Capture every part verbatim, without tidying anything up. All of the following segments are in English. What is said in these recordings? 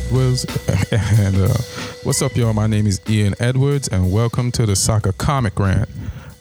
Edwards. And uh, what's up, y'all? My name is Ian Edwards, and welcome to the Soccer Comic Rant.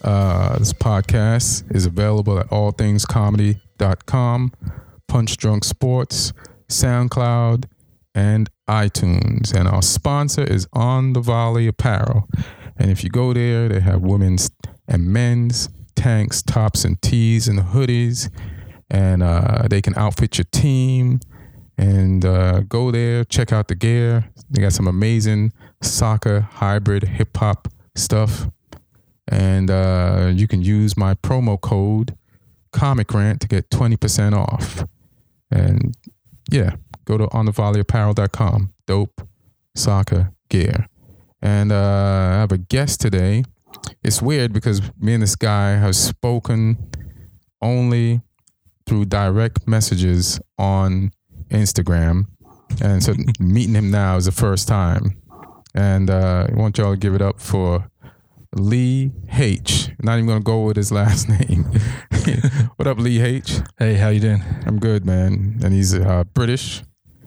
Uh, this podcast is available at all things comedy dot com, Punch Drunk Sports, SoundCloud, and iTunes. And our sponsor is On the Volley Apparel. And if you go there, they have women's and men's tanks, tops, and tees, and hoodies. And uh, they can outfit your team. And uh, go there, check out the gear. They got some amazing soccer, hybrid, hip-hop stuff. And uh, you can use my promo code, Comic Rant, to get twenty percent off. And yeah, go to on the volley apparel dot com. Dope soccer gear. And uh, I have a guest today. It's weird because me and this guy have spoken only through direct messages on Instagram, and so meeting him now is the first time. And uh, I want y'all to give it up for Lee H. Not even gonna go with his last name. What up, Lee H? Hey, how you doing? I'm good, man. And he's uh, British.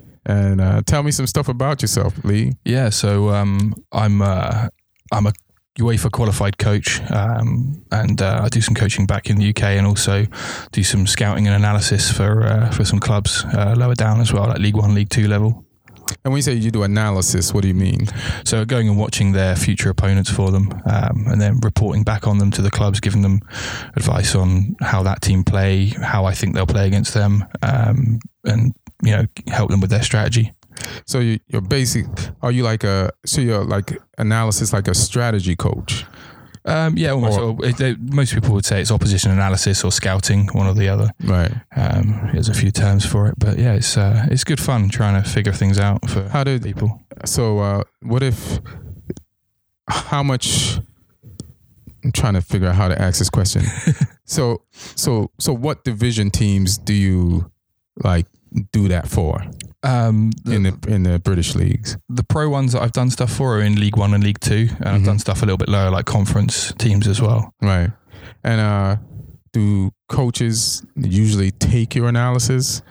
And uh, tell me some stuff about yourself, Lee. Yeah, so um, I'm uh, I'm a UEFA qualified coach, um, and uh, I do some coaching back in the U K, and also do some scouting and analysis for uh, for some clubs uh, lower down as well, like League One, League Two level. And when you say you do analysis, what do you mean? So going and watching their future opponents for them, um, and then reporting back on them to the clubs, giving them advice on how that team play, how I think they'll play against them, um, and you know, help them with their strategy. So you, you're basic. Are you like a? So you're like analysis, like a strategy coach. Um, yeah, almost. Or, or it, it, most people would say it's opposition analysis or scouting, one or the other. Right. Um, there's a few terms for it, but yeah, it's uh, it's good fun trying to figure things out for how did people. So uh, what if? How much? I'm trying to figure out how to ask this question. so so so what division teams do you like do that for? Um, the, in the in the British leagues, the pro ones that I've done stuff for are in League One and League Two, and mm-hmm. I've done stuff a little bit lower, like conference teams as well. Right. And uh, do coaches usually take your analysis,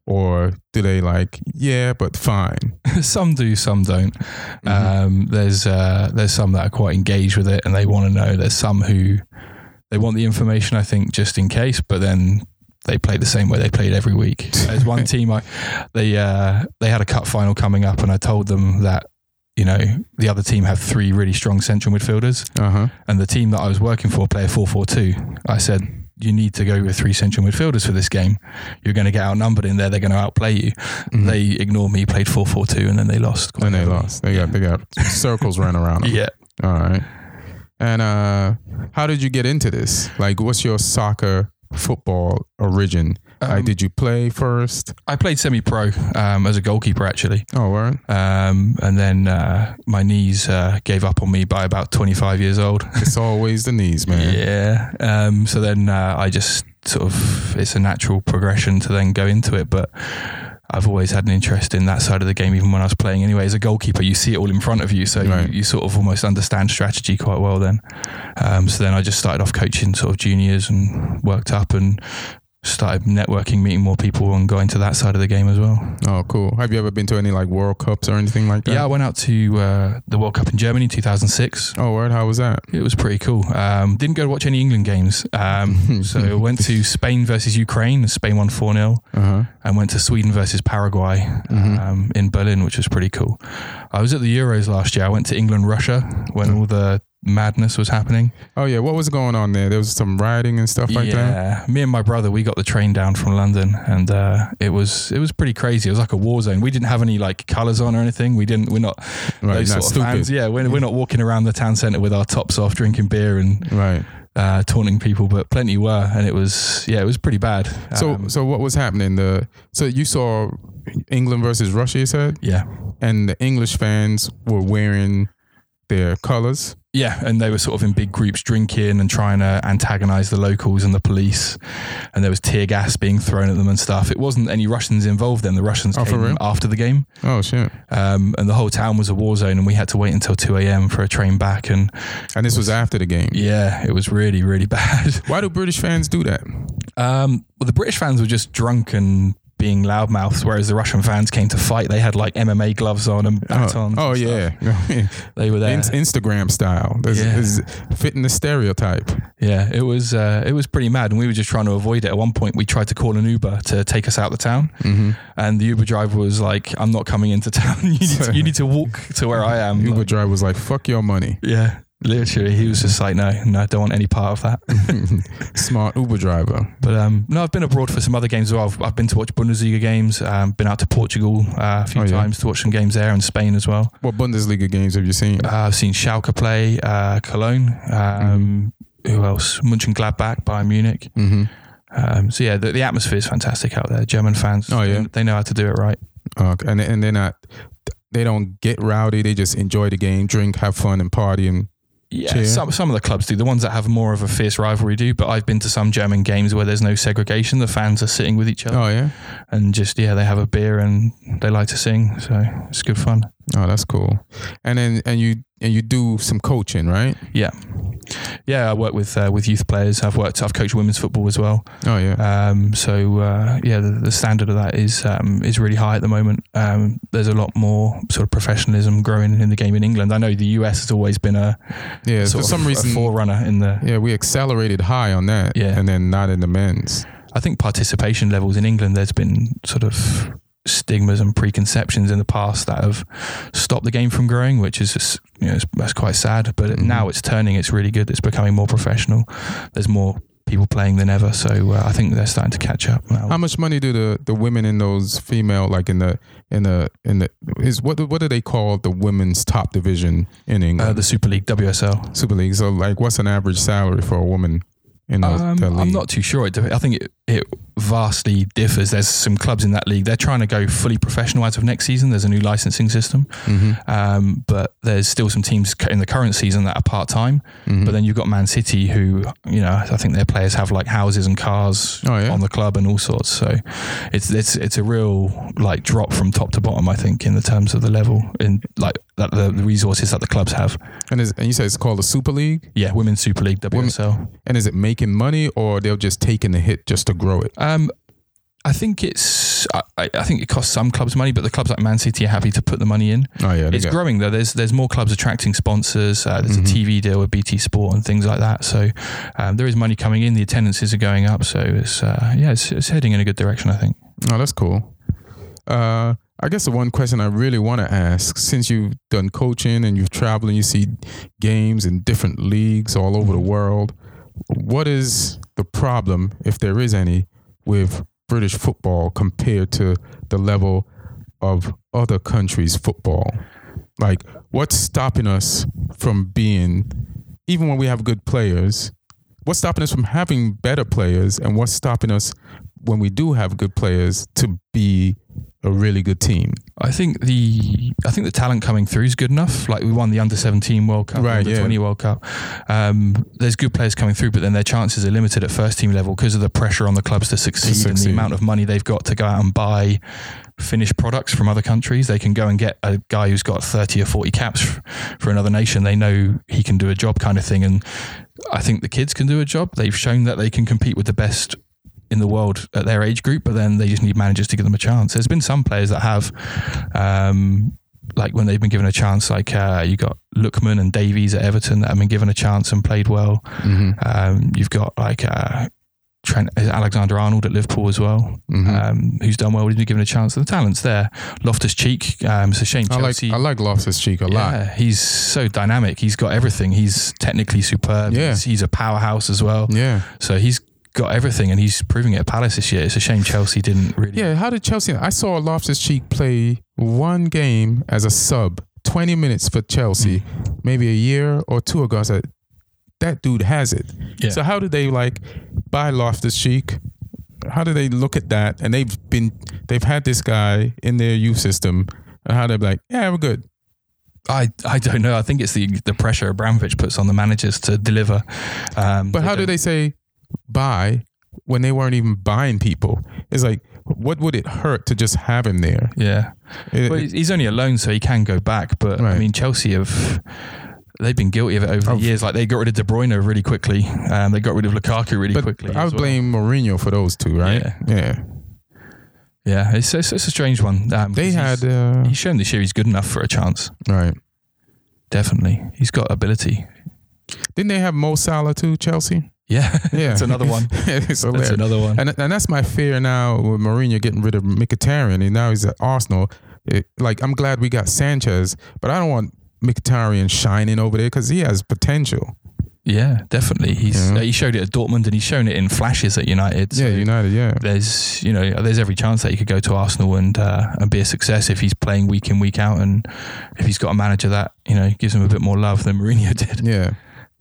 or do they like, yeah, but fine? Some do, some don't. Mm-hmm. Um, there's uh, there's some that are quite engaged with it and they want to know. There's some who they want the information, I think, just in case, but then they play the same way they played every week. There's one team, I they uh, they had a cup final coming up, and I told them that, you know, the other team have three really strong central midfielders, uh-huh. and the team that I was working for play a four four two. I said, you need to go with three central midfielders for this game. You're going to get outnumbered in there. They're going to outplay you. Mm-hmm. They ignored me, played four four two, and then they lost. And they lost. They got they got circles ran around them. Yeah. All right. And uh, how did you get into this? Like, what's your soccer football origin? Um, like, did you play first? I played semi-pro um, as a goalkeeper, actually. Oh, right. Um, and then uh, my knees uh, gave up on me by about twenty-five years old. It's always the knees, man. Yeah. Um, so then uh, I just sort of, it's a natural progression to then go into it. But I've always had an interest in that side of the game, even when I was playing anyway. As a goalkeeper, you see it all in front of you, so right. you, you sort of almost understand strategy quite well then. Um, so then I just started off coaching sort of juniors and worked up and started networking, meeting more people and going to that side of the game as well. Oh, cool. Have you ever been to any like World Cups or anything like that? Yeah, I went out to uh, the World Cup in Germany in two thousand six. Oh, word. How was that? It was pretty cool. Um, didn't go to watch any England games. Um, so I went to Spain versus Ukraine. Spain won four nil. Uh-huh. And went to Sweden versus Paraguay mm-hmm. um, in Berlin, which was pretty cool. I was at the Euros last year. I went to England, Russia when mm-hmm. all the madness was happening. Oh yeah, what was going on there? There was some rioting and stuff like yeah. that. Yeah, me and my brother, we got the train down from London, and uh, it was it was pretty crazy. It was like a war zone. We didn't have any like colours on or anything. We didn't. We're not right, those not sort of fans. Yeah, we're we're not walking around the town centre with our tops off, drinking beer and right. uh, taunting people, but plenty were, and it was yeah, it was pretty bad. So um, so what was happening? The so you saw England versus Russia, you said? Yeah, and the English fans were wearing their colours. Yeah, and they were sort of in big groups drinking and trying to antagonise the locals and the police, and there was tear gas being thrown at them and stuff. It wasn't any Russians involved then. The Russians oh, came after the game. Oh, shit. Um, and the whole town was a war zone, and we had to wait until two a.m. for a train back. And and this was after the game? Yeah, it was really, really bad. Why do British fans do that? Um, well, the British fans were just drunk and being loudmouths, whereas the Russian fans came to fight. They had like M M A gloves on and batons. Oh, oh and yeah. They were there. In- Instagram style. There's, Yeah. there's fitting the stereotype. Yeah, it was uh, it was pretty mad, and we were just trying to avoid it. At one point, we tried to call an Uber to take us out of the town, Mm-hmm. and the Uber driver was like, "I'm not coming into town. you, need to, you need to walk to where I am." Uber Like, driver was like, fuck your money. yeah, literally, he was just like, "No, no, I don't want any part of that." Smart Uber driver. But um, no, I've been abroad for some other games as well. I've, I've been to watch Bundesliga games. Um, been out to Portugal uh, a few Oh, yeah. times to watch some games there, and Spain as well. What Bundesliga games have you seen? Uh, I've seen Schalke play, uh, Cologne. Um, Who else? Mönchengladbach, Bayern Munich. Mm-hmm. Um, so yeah, the, the atmosphere is fantastic out there. German fans, Oh, yeah. they, they know how to do it right. Okay. And and they're not, they don't get rowdy. They just enjoy the game, drink, have fun, and party. And Yeah, cheer. some some of the clubs do. The ones that have more of a fierce rivalry do. But I've been to some German games where there's no segregation. The fans are sitting with each other oh yeah, and just yeah, they have a beer and they like to sing. So it's good fun. oh that's cool. And then and you and you do some coaching, right? Yeah, yeah. I work with uh, with youth players. I've worked. I've coached women's football as well. Oh yeah. Um, so uh, yeah, the, the standard of that is um, is really high at the moment. Um, there's a lot more sort of professionalism growing in the game in England. I know the U S has always been a Yeah. sort For some of reason, a forerunner in the. yeah, we accelerated high on that. Yeah. And then not in the men's. I think participation levels in England, there's been sort of stigmas and preconceptions in the past that have stopped the game from growing, which is just, you know, it's, that's quite sad. But Mhm. now it's turning. It's really good. It's becoming more professional. There's more people playing than ever. So uh, I think they're starting to catch up now. How much money do the, the women in those female, like in the in the in the is what what do they call the women's top division in England? Uh, the Super League, W S L. Super League. So like, what's an average salary for a woman in those, Um, that league? I'm not too sure. It, I think it, it vastly differs. There's some clubs in that league. They're trying to go fully professional as of next season. There's a new licensing system. Mm-hmm. Um, but there's still some teams in the current season that are part-time. Mm-hmm. But then you've got Man City who, you know, I think their players have like houses and cars Oh, yeah? on the club and all sorts. So it's it's it's a real like drop from top to bottom, I think, in the terms of the level in like that the, the resources that the clubs have. And, is, and you said it's called the Super League? Yeah, Women's Super League, W S L. And is it making money, or they're just taking the hit just to grow it? Um, I think it's. I, I think it costs some clubs money, but the clubs like Man City are happy to put the money in. Oh yeah, they It's got- growing though. There's there's more clubs attracting sponsors. Uh, there's Mhm. a T V deal with B T Sport and things like that. So um, there is money coming in. The attendances are going up. So it's uh, yeah, it's, it's heading in a good direction, I think. Oh, that's cool. Uh, I guess the one question I really want to ask, since you've done coaching and you've traveled and you see games in different leagues all over the world, what is the problem, if there is any, with British football compared to the level of other countries' football? Like, what's stopping us from being, even when we have good players, what's stopping us from having better players, and what's stopping us when we do have good players to be a really good team? I think the I think the talent coming through is good enough. Like we won the under seventeen World Cup, Right, under yeah. twenty World Cup. Um, there's good players coming through, but then their chances are limited at first team level because of the pressure on the clubs to succeed, and the succeed. amount of money they've got to go out and buy finished products from other countries. They can go and get a guy who's got thirty or forty caps f- for another nation. They know he can do a job, kind of thing. And I think the kids can do a job. They've shown that they can compete with the best in the world at their age group, but then they just need managers to give them a chance. There's been some players that have, um, like when they've been given a chance, like uh, you got Lookman and Davies at Everton that have been given a chance and played well. Mm-hmm. Um, you've got like uh, Trent Alexander-Arnold at Liverpool as well, Mm-hmm. um, who's done well. He's been given a chance. The talent's there. Loftus-Cheek, um, it's a shame I like Chelsea. I like Loftus-Cheek a lot. Yeah, he's so dynamic. He's got everything. He's technically superb. Yeah. He's, he's a powerhouse as well. Yeah, So he's got everything, and he's proving it at Palace this year. It's a shame Chelsea didn't really. yeah. How did Chelsea? I saw Loftus-Cheek play one game as a sub, twenty minutes for Chelsea, Mm. maybe a year or two ago. I said, that dude has it. Yeah. So how did they like buy Loftus-Cheek? How do they look at that? And they've been they've had this guy in their youth system, and how they're like, yeah, we're good. I, I don't know. I think it's the the pressure Abramovich puts on the managers to deliver. Um, But how do they say buy when they weren't even buying people? It's like, what would it hurt to just have him there? Yeah. It- Well, he's he's only a loan, so he can go back. But I Right. mean, Chelsea have. They've been guilty of it over Of- the years. Like they got rid of De Bruyne really quickly. Um, they got rid of Lukaku really but quickly. I as would well. blame Mourinho for those two, right? Yeah. Yeah. Yeah, it's it's, it's a strange one. Um, They had he's, uh, he's shown this year he's good enough for a chance. right. Definitely, he's got ability. Didn't they have Mo Salah too, Chelsea? Yeah, Yeah, it's another one. it's That's another one. And and that's my fear now with Mourinho getting rid of Mkhitaryan, and now he's at Arsenal. It, like I'm glad we got Sanchez, but I don't want Mkhitaryan shining over there because he has potential. Yeah, definitely. He's Yeah. uh, he showed it at Dortmund and he's shown it in flashes at United. So Yeah, United. Yeah, there's you know there's every chance that he could go to Arsenal and uh, and be a success if he's playing week in week out, and if he's got a manager that you know gives him a bit more love than Mourinho did. yeah.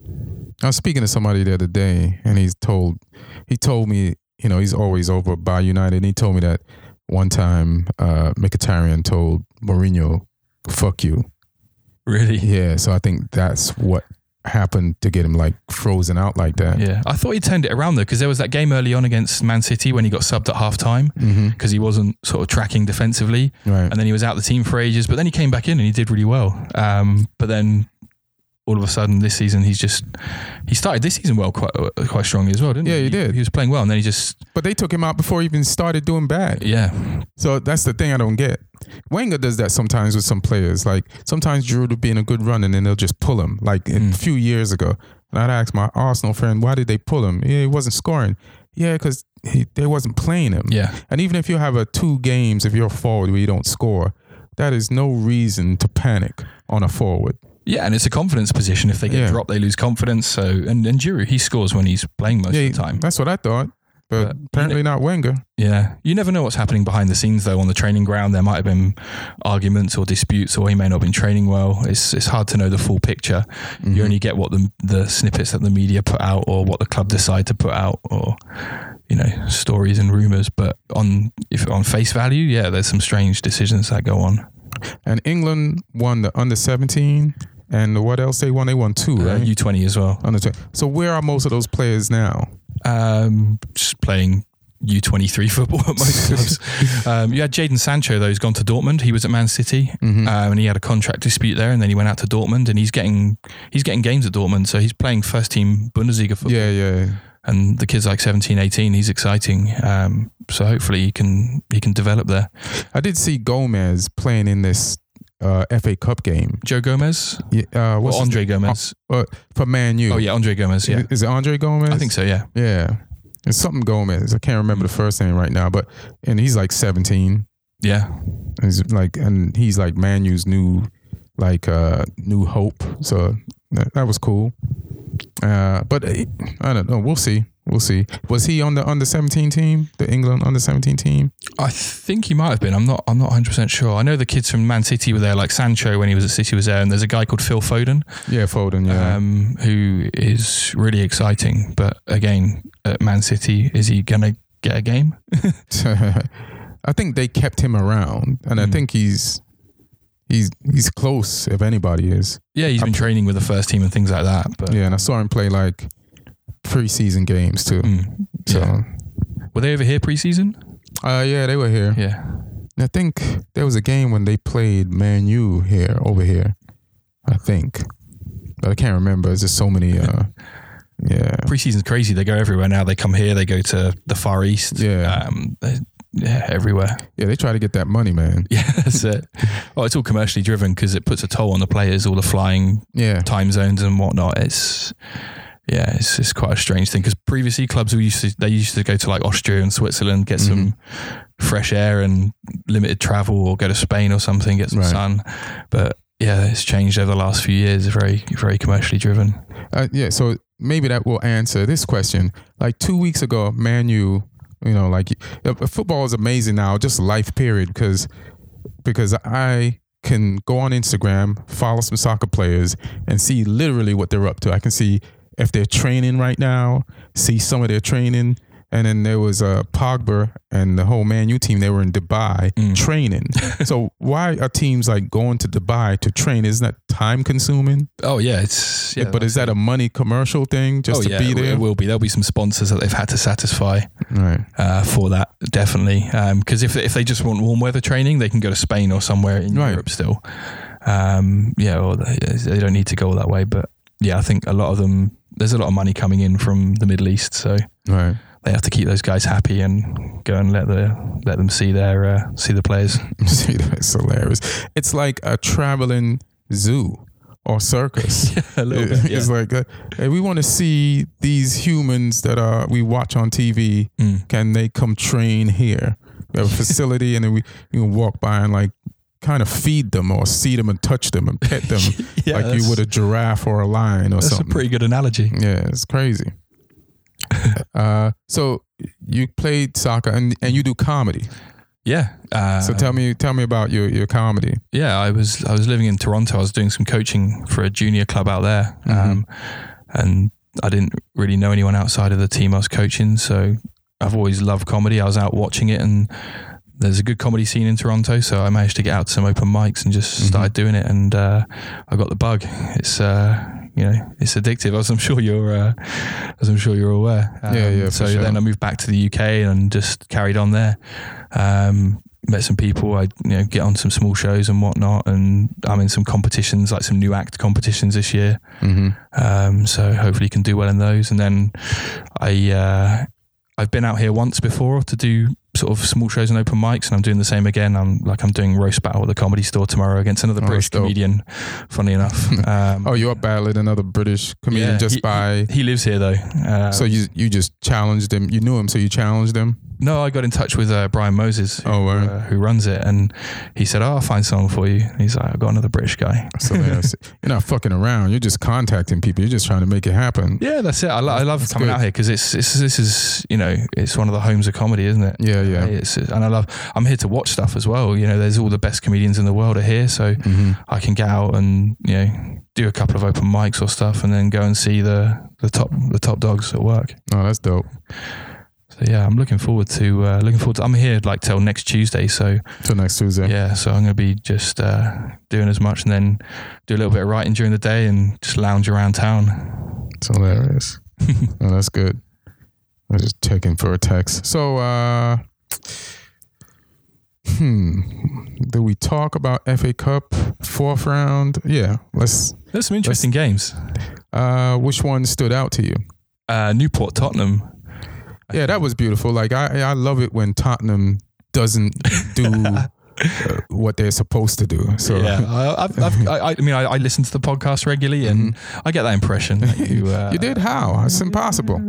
I was speaking to somebody the other day, and he's told he told me, you know, he's always over by United, and he told me that one time uh, Mkhitaryan told Mourinho, "Fuck you." Really? Yeah, so I think that's what happened to get him like frozen out like that. Yeah, I thought he turned it around though, because there was that game early on against Man City when he got subbed at half time because Mm-hmm. he wasn't sort of tracking defensively, Right. and then he was out the team for ages. But then he came back in and he did really well. Um, but then all of a sudden this season he's just he started this season well quite quite strongly as well, didn't he? Yeah, he did. He was playing well, and then he just But they took him out before he even started doing bad. yeah So that's the thing I don't get. Wenger does that sometimes with some players. Like sometimes Giroud will be in a good run and then they'll just pull him. Like Mm. a few years ago, and I'd ask my Arsenal friend, why did they pull him? Yeah, he wasn't scoring. Yeah, because they wasn't playing him. yeah And even if you have a two games, if you're a forward where you don't score, that is no reason to panic on a forward. yeah, and it's a confidence position. If they get Yeah. dropped, they lose confidence. So and and Giroud, he scores when he's playing most Yeah, of the time. that's what I thought. But, But- apparently not Wenger. Yeah, you never know what's happening behind the scenes though on the training ground. There might have been arguments or disputes, or he may not have been training well. It's it's hard to know the full picture. Mm-hmm. You only get what the the snippets that the media put out, or what the club decide to put out, or you know stories and rumors. But on if on face value, yeah, there's some strange decisions that go on. And England won the under seventeen. And what else they won? They won two, Uh, right? U twenty as well. Under twenty. So where are most of those players now? Um, just playing U twenty-three football at most clubs. Um, you had Jadon Sancho though, who's gone to Dortmund. He was at Man City, Mhm. um, and he had a contract dispute there, and then he went out to Dortmund, and he's getting he's getting games at Dortmund, so he's playing first team Bundesliga football. Yeah, yeah. And the kid's like seventeen, eighteen. He's exciting. Um, so hopefully he can he can develop there. I did see Gomez playing in this uh, F A Cup game. Joe Gomez, Yeah, uh, or what's his- Andre Gomez. uh, for Man U. Oh yeah, Andre Gomez. Yeah, Is it Andre Gomez? I think so. Yeah, Yeah. It's something Gomez. I can't remember the first name right now, but and he's like seventeen. yeah. He's like, and he's like Man U's new, like uh, new hope. So that, that was cool. Uh, but uh, I don't know. We'll see. We'll see. Was he on the under seventeen team? The England under seventeen team? I think he might have been. I'm not. I'm not one hundred percent sure. I know the kids from Man City were there, like Sancho when he was at City was there, and there's a guy called Phil Foden, Yeah, Foden. Yeah. um, who is really exciting. But again, at Man City, is he gonna get a game? I think they kept him around, and I Mm. think he's he's he's close. If anybody is, Yeah, he's been training with the first team and things like that. But yeah. And I saw him play like preseason games too. mm, So, yeah. Were they over here preseason? uh, yeah, they were here. Yeah. I think there was a game when they played Man U here, over here. I think, but I can't remember. There's just so many. Uh, yeah, Preseason's crazy. They go everywhere now. They come here. They go to the Far East. Yeah. Um, they, yeah, everywhere. yeah. They try to get that money, man. Yeah, that's it. Well, it's all commercially driven because it puts a toll on the players, all the flying Yeah, time zones and whatnot. It's yeah, it's it's quite a strange thing because previously clubs were used to they used to go to like Austria and Switzerland, get some fresh air and limited travel, or go to Spain or something, get some Right. sun. But yeah, it's changed over the last few years. Very very commercially driven. uh, yeah. So maybe that will answer this question. Like two weeks ago, Man U, you know, like uh, football is amazing now, just life period, because because I can go on Instagram, follow some soccer players, and see literally what they're up to. I can see if they're training right now, see some of their training. And then there was uh, Pogba and the whole Man U team. They were in Dubai Mm. training. So why are teams like going to Dubai to train? Isn't that time consuming? Oh yeah, it's yeah. But is that a money commercial thing just oh, to yeah, be it will- there? It will be. There'll be some sponsors that they've had to satisfy Right. uh, for that, definitely. Because if if they just want warm weather training, they can go to Spain or somewhere in Right. Europe still. Um, yeah, or they, they don't need to go all that way. But yeah, I think a lot of them. There's a lot of money coming in from the Middle East, so Right. they have to keep those guys happy and go and let the let them see their uh, see the players. See, that's hilarious. It's like a traveling zoo or circus. Yeah, a little bit, yeah. It's like, uh, hey, we want to see these humans that are we watch on T V. Mm. Can they come train here? We have a facility, and then we you can walk by and like kind of feed them or see them and touch them and pet them Yeah, like you would a giraffe or a lion or that's something. a pretty good analogy. Yeah, it's crazy. uh, so you played soccer and, and you do comedy. Yeah. Uh, So tell me, tell me about your, your comedy. Yeah, I was I was living in Toronto. I was doing some coaching for a junior club out there, Mm-hmm. um, and I didn't really know anyone outside of the team I was coaching. So I've always loved comedy. I was out watching it, and there's a good comedy scene in Toronto. So I managed to get out to some open mics and just Mm-hmm. started doing it, and uh, I got the bug. It's uh, you know it's addictive, as I'm sure you're uh, as I'm sure you're aware. Um, Yeah, yeah, for So sure. then I moved back to the U K and just carried on there. Um, met some people. I you know get on some small shows and whatnot, and I'm in some competitions, like some new act competitions this year. Mm-hmm. Um, so hopefully can do well in those. And then I uh, I've been out here once before to do sort of small shows and open mics, and I'm doing the same again. I'm like I'm doing roast battle at the Comedy Store tomorrow against another Oh, British that's dope. comedian. Funny enough. Um, Oh, you're battling another British comedian yeah, just he, by. he, he lives here though. Uh, So you you just challenged him. You knew him, so you challenged him. No, I got in touch with uh, Brian Moses, who, Oh, right. uh, who runs it, and he said, "Oh, I'll find someone for you." And he's like, "I've got another British guy." So that's- you're not fucking around. You're just contacting people. You're just trying to make it happen. Yeah, that's it. I, lo- I love That's coming good. out here because it's, it's this is you know it's one of the homes of comedy, isn't it? Yeah, yeah. It's, and I love. I'm here to watch stuff as well. You know, there's all the best comedians in the world are here, so Mm-hmm. I can get out and you know do a couple of open mics or stuff, and then go and see the the top the top dogs at work. Oh, that's dope. So yeah, I'm looking forward to uh, looking forward to. I'm here like till next Tuesday, so Till next Tuesday. yeah. So I'm going to be just uh, doing as much, and then do a little bit of writing during the day, and just lounge around town. It's hilarious. Oh, that's good. I was just checking for a text. So, uh, hmm, did we talk about F A Cup fourth round? Yeah, let's. There's some interesting games. Uh, which one stood out to you? Uh, Newport, Tottenham. Yeah, that was beautiful. Like I, I love it when Tottenham doesn't do uh, what they're supposed to do. So Yeah, I, I've, I've, I, I mean, I, I listen to the podcast regularly, and I get that impression that you. Uh, you did how? It's impossible.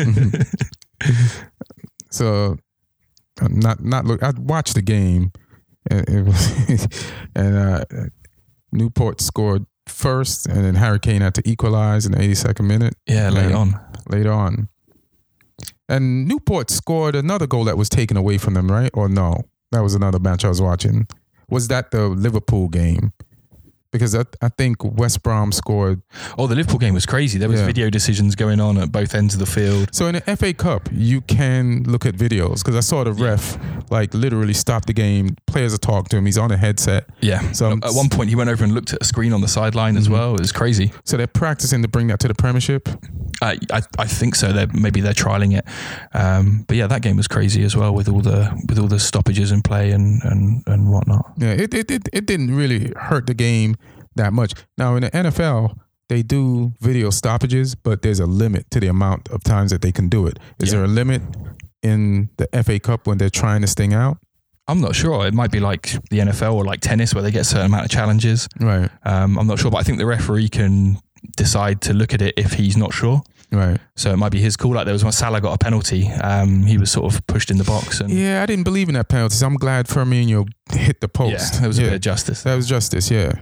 So, uh, not not look. I watched the game, and, it was, and uh, Newport scored first, and then Harry Kane had to equalize in the eighty-second minute. Yeah, late And on. Later on, and Newport scored another goal that was taken away from them, right? Or no, that was another match I was watching. Was that the Liverpool game? Because I, I think West Brom scored. Oh, the Liverpool game was crazy. There was Yeah. video decisions going on at both ends of the field. So in the F A Cup, you can look at videos because I saw the ref like literally stop the game. Players are talking to him. He's on a headset. Yeah. So At one point, he went over and looked at a screen on the sideline as well. It was crazy. So they're practicing to bring that to the Premiership. Uh, I I think so. They're, maybe they're trialing it. Um, but yeah, that game was crazy as well with all the with all the stoppages in play and and and whatnot. Yeah, it it it, it didn't really hurt the game that much. Now in the N F L, they do video stoppages, but there's a limit to the amount of times that they can do it. Is Yeah. there a limit in the F A Cup when they're trying this thing out? I'm not sure. It might be like the N F L or like tennis where they get a certain amount of challenges. Right, Um, I'm not sure, but I think the referee can decide to look at it if he's not sure. right. So it might be his call. Like there was when Salah got a penalty. Um, he was sort of pushed in the box, and Yeah, I didn't believe in that penalty. So I'm glad Firmino hit the yeah, post. there was a Yeah. bit of justice. That was justice, yeah.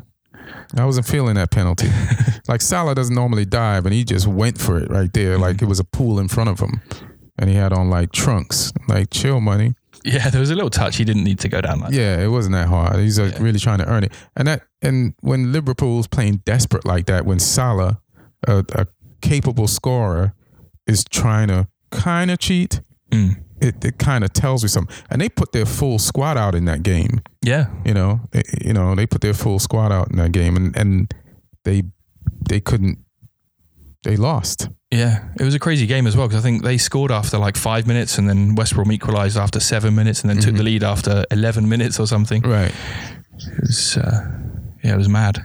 I wasn't feeling that penalty. Like Salah doesn't normally dive, and he just went for it right there, like it was a pool in front of him, and he had on like trunks. Like chill, money. Yeah, there was a little touch. He didn't need to go down like that. Yeah, it wasn't that hard. He's like Yeah. really trying to earn it, and that and when Liverpool's playing desperate like that, when Salah, a, a capable scorer, is trying to kind of cheat, Mm. it, it kind of tells you something. And they put their full squad out in that game. Yeah, You know, they, you know, they put their full squad out in that game, and, and they they couldn't. They lost. yeah. It was a crazy game as well because I think they scored after like five minutes, and then West Brom equalised after seven minutes, and then took the lead after eleven minutes or something. Right. It was, uh, yeah, it was mad.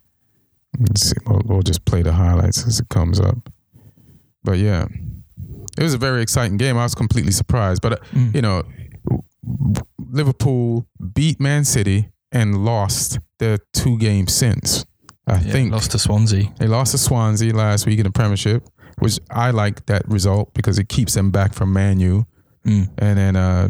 Let's see. We'll, we'll just play the highlights as it comes up. But yeah, it was a very exciting game. I was completely surprised. But, uh, mm. you know, Liverpool beat Man City and lost their two games since. I yeah, think. Lost to Swansea. They lost to Swansea last week in the Premiership, which I like that result because it keeps them back from Man U. Mm. And then, uh,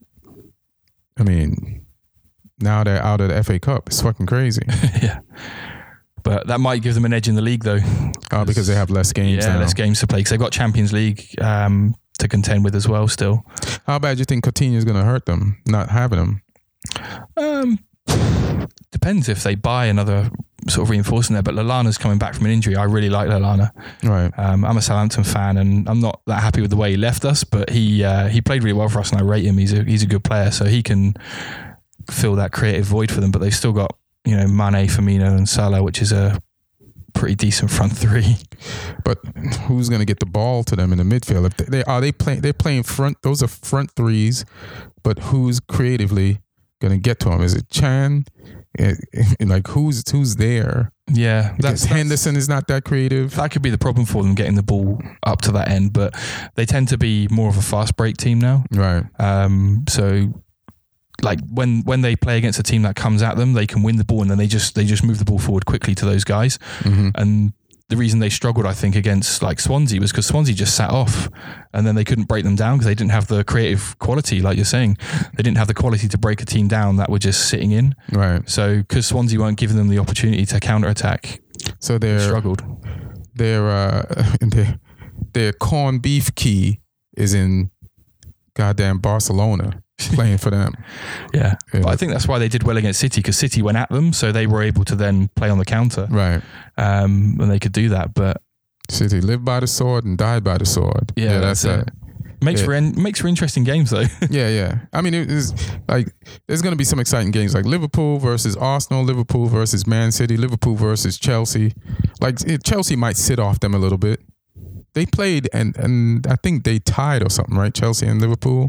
I mean, now they're out of the F A Cup. It's fucking crazy. Yeah. But that might give them an edge in the league, though. Oh, because they have less games Yeah, now. less games to play. Because they've got Champions League um, to contend with as well still. How bad do you think Coutinho's going to hurt them, not having them? Um, depends if they buy another sort of reinforcing there. But Lallana's coming back from an injury. I really like Lallana. Right. Um, I'm a Southampton fan, and I'm not that happy with the way he left us. But he uh, he played really well for us, and I rate him. He's a he's a good player, so he can fill that creative void for them. But they've still got, you know, Mane, Firmino, and Salah, which is a pretty decent front three. But who's going to get the ball to them in the midfield? If they, they are they playing? They're playing front. Those are front threes. But who's creatively going to get to them? Is it Chan? Like who's who's there? Yeah, because that's, Henderson that's, is not that creative. That could be the problem for them, getting the ball up to that end. But they tend to be more of a fast break team now, right? Um, so. Like when, when they play against a team that comes at them, they can win the ball and then they just they just move the ball forward quickly to those guys. Mm-hmm. And the reason they struggled, I think, against like Swansea was because Swansea just sat off and then they couldn't break them down because they didn't have the creative quality, like you're saying. They didn't have the quality to break a team down that were just sitting in. Right. So because Swansea weren't giving them the opportunity to counter attack, so they struggled. Their uh, their their corned beef key is in goddamn Barcelona. Playing for them. Yeah. yeah. But I think that's why they did well against City, because City went at them, so they were able to then play on the counter. Right. Um, and they could do that, but City lived by the sword and died by the sword. Yeah, yeah that's, that's it. Makes yeah. for in, makes for interesting games though. yeah, yeah. I mean, it is like there's going to be some exciting games like Liverpool versus Arsenal, Liverpool versus Man City, Liverpool versus Chelsea. Like it, Chelsea might sit off them a little bit. They played and and I think they tied or something, right? Chelsea and Liverpool.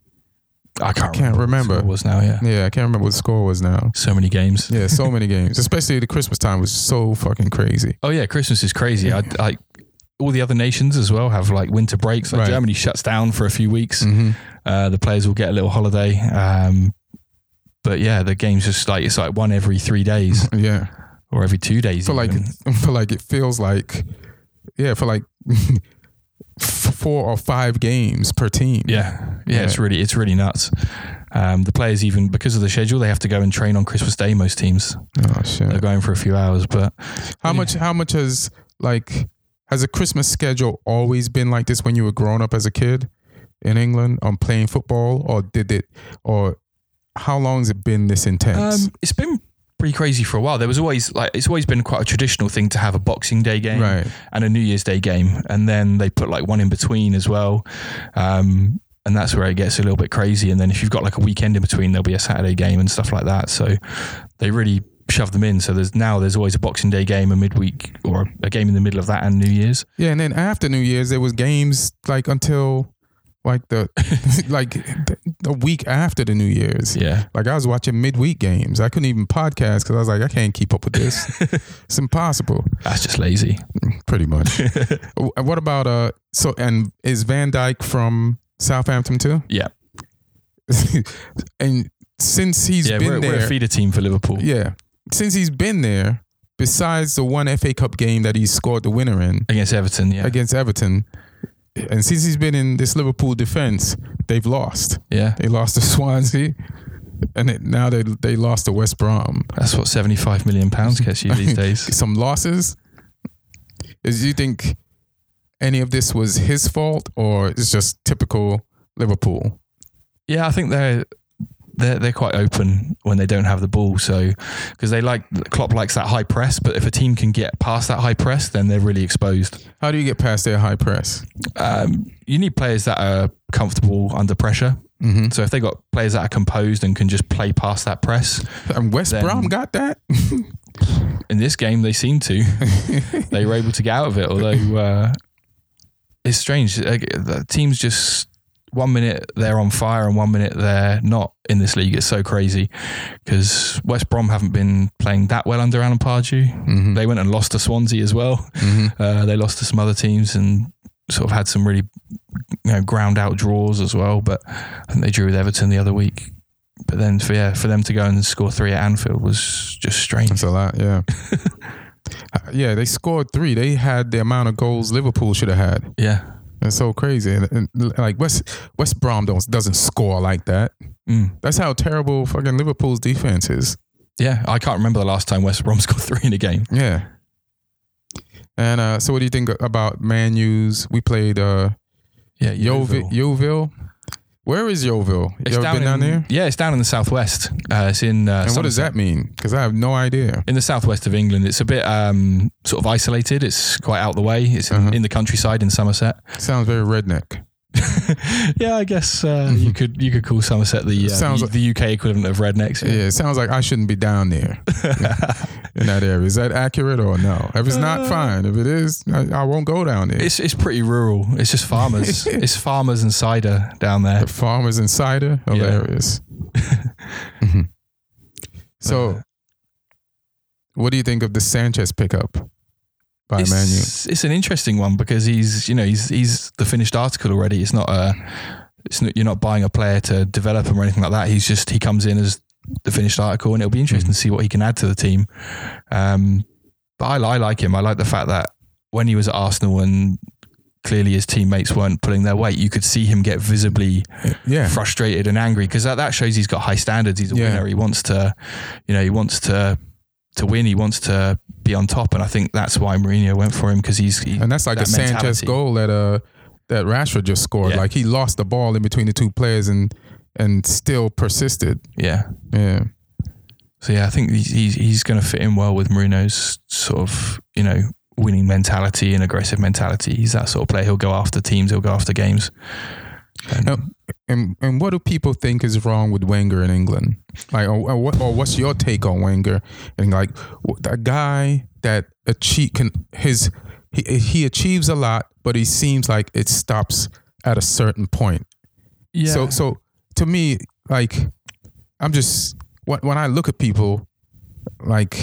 I can't, I can't remember. remember. What the score was now, yeah. Yeah, I can't remember what the score was now. So many games. Yeah, so many games. Especially the Christmas time was so fucking crazy. Oh yeah, Christmas is crazy. I like all the other nations as well have like winter breaks. Like right. Germany shuts down for a few weeks. Mm-hmm. Uh, the players will get a little holiday. Um, but yeah, the game's just like it's like one every three days. Yeah, or every two days. For like, for like it feels like, yeah, for like. four or five games per team. Yeah. Yeah. yeah. It's really, it's really nuts. Um, the players, even because of the schedule, they have to go and train on Christmas Day. Most teams, oh shit, they're going for a few hours, but how yeah. much, how much has like, has a Christmas schedule always been like this when you were growing up as a kid in England on playing football, or did it, or how long has it been this intense? Um, it's been pretty crazy for a while. There was always like it's always been quite a traditional thing to have a Boxing Day game right. and a New Year's Day game, and then they put like one in between as well, um, and that's where it gets a little bit crazy. And then if you've got like a weekend in between, there'll be a Saturday game and stuff like that. So they really shove them in. So there's now there's always a Boxing Day game, a midweek, or a game in the middle of that, and New Year's. Yeah, and then after New Year's, there was games like until. Like the like the, the week after the New Year's. Yeah. Like I was watching midweek games. I couldn't even podcast because I was like, I can't keep up with this. It's impossible. That's just lazy. Pretty much. What about uh so and is Van Dijk from Southampton too? Yeah. And since he's yeah, been we're, there. We're a feeder team for Liverpool. Yeah. Since he's been there, besides the one F A Cup game that he scored the winner in. Against Everton, yeah. Against Everton. And since he's been in this Liverpool defense, they've lost. Yeah. They lost to Swansea, and it, now they they lost to West Brom. That's what seventy-five million pounds gets you these days. Some losses. Is you think any of this was his fault, or it's just typical Liverpool? Yeah, I think they're they're they're quite open when they don't have the ball. So because they like Klopp likes that high press, but if a team can get past that high press, then they're really exposed. How do you get past their high press? Um, you need players that are comfortable under pressure. Mm-hmm. So if they got players that are composed and can just play past that press, and West Brom got that. In this game, they seem to. They were able to get out of it, although uh, it's strange. The teams just. One minute they're on fire and one minute they're not in this league. It's so crazy because West Brom haven't been playing that well under Alan Pardew. Mm-hmm. They went and lost to Swansea as well. Mm-hmm. Uh, they lost to some other teams, and sort of had some really, you know, ground out draws as well. But I think they drew with Everton the other week. But then for yeah, for them to go and score three at Anfield was just strange. That's a lot, yeah. Yeah, they scored three. They had the amount of goals Liverpool should have had. Yeah. It's so crazy. And, and like West West Brom don't, doesn't score like that. Mm. That's how terrible fucking Liverpool's defense is. Yeah, I can't remember the last time West Brom scored three in a game. Yeah. And uh, so what do you think about Man U's? We played uh, yeah, Yeovil. Yeovil. Where is Yeovil? You it's ever down been in, down there? Yeah, it's down in the southwest. Uh, it's in. Uh, and what does that mean? Because I have no idea. In the southwest of England, it's a bit um, sort of isolated. It's quite out the way. It's Uh-huh. in, in the countryside in Somerset. Sounds very redneck. Yeah, I guess uh, you could you could call Somerset the uh, Sounds the, like- the U K equivalent of rednecks. Yeah, it sounds like I shouldn't be down there in that area. Is that accurate or no? If it's not, fine. If it is, I, I won't go down there. It's it's pretty rural. It's just farmers. It's farmers and cider down there. The farmers and cider, hilarious. Mhm. So, what do you think of the Sanchez pickup by It's, Man U? it's an interesting one because he's you know he's he's the finished article already. It's not a it's not, you're not buying a player to develop him or anything like that. He's just he comes in as the finished article, and it'll be interesting Mm-hmm. to see what he can add to the team. Um, but I, I like him. I like the fact that when he was at Arsenal and clearly his teammates weren't pulling their weight, you could see him get visibly Yeah. frustrated and angry because that, that shows he's got high standards. He's a Yeah. winner. He wants to, you know, he wants to to win. He wants to be on top, and I think that's why Mourinho went for him because he's he, And that's like that a Sanchez mentality. goal that uh that Rashford just scored. Yeah. Like he lost the ball in between the two players and and still persisted. Yeah. Yeah. So yeah, I think he's he's, he's going to fit in well with Mourinho's sort of, you know, winning mentality and aggressive mentality. He's that sort of player. He'll go after teams. He'll go after games. And, Now, and and what do people think is wrong with Wenger in England? Like, or, or, what, or what's your take on Wenger? And like that guy that achieve can his he he achieves a lot, but he seems like it stops at a certain point. yeah. So so to me, like I'm just when when I look at people, like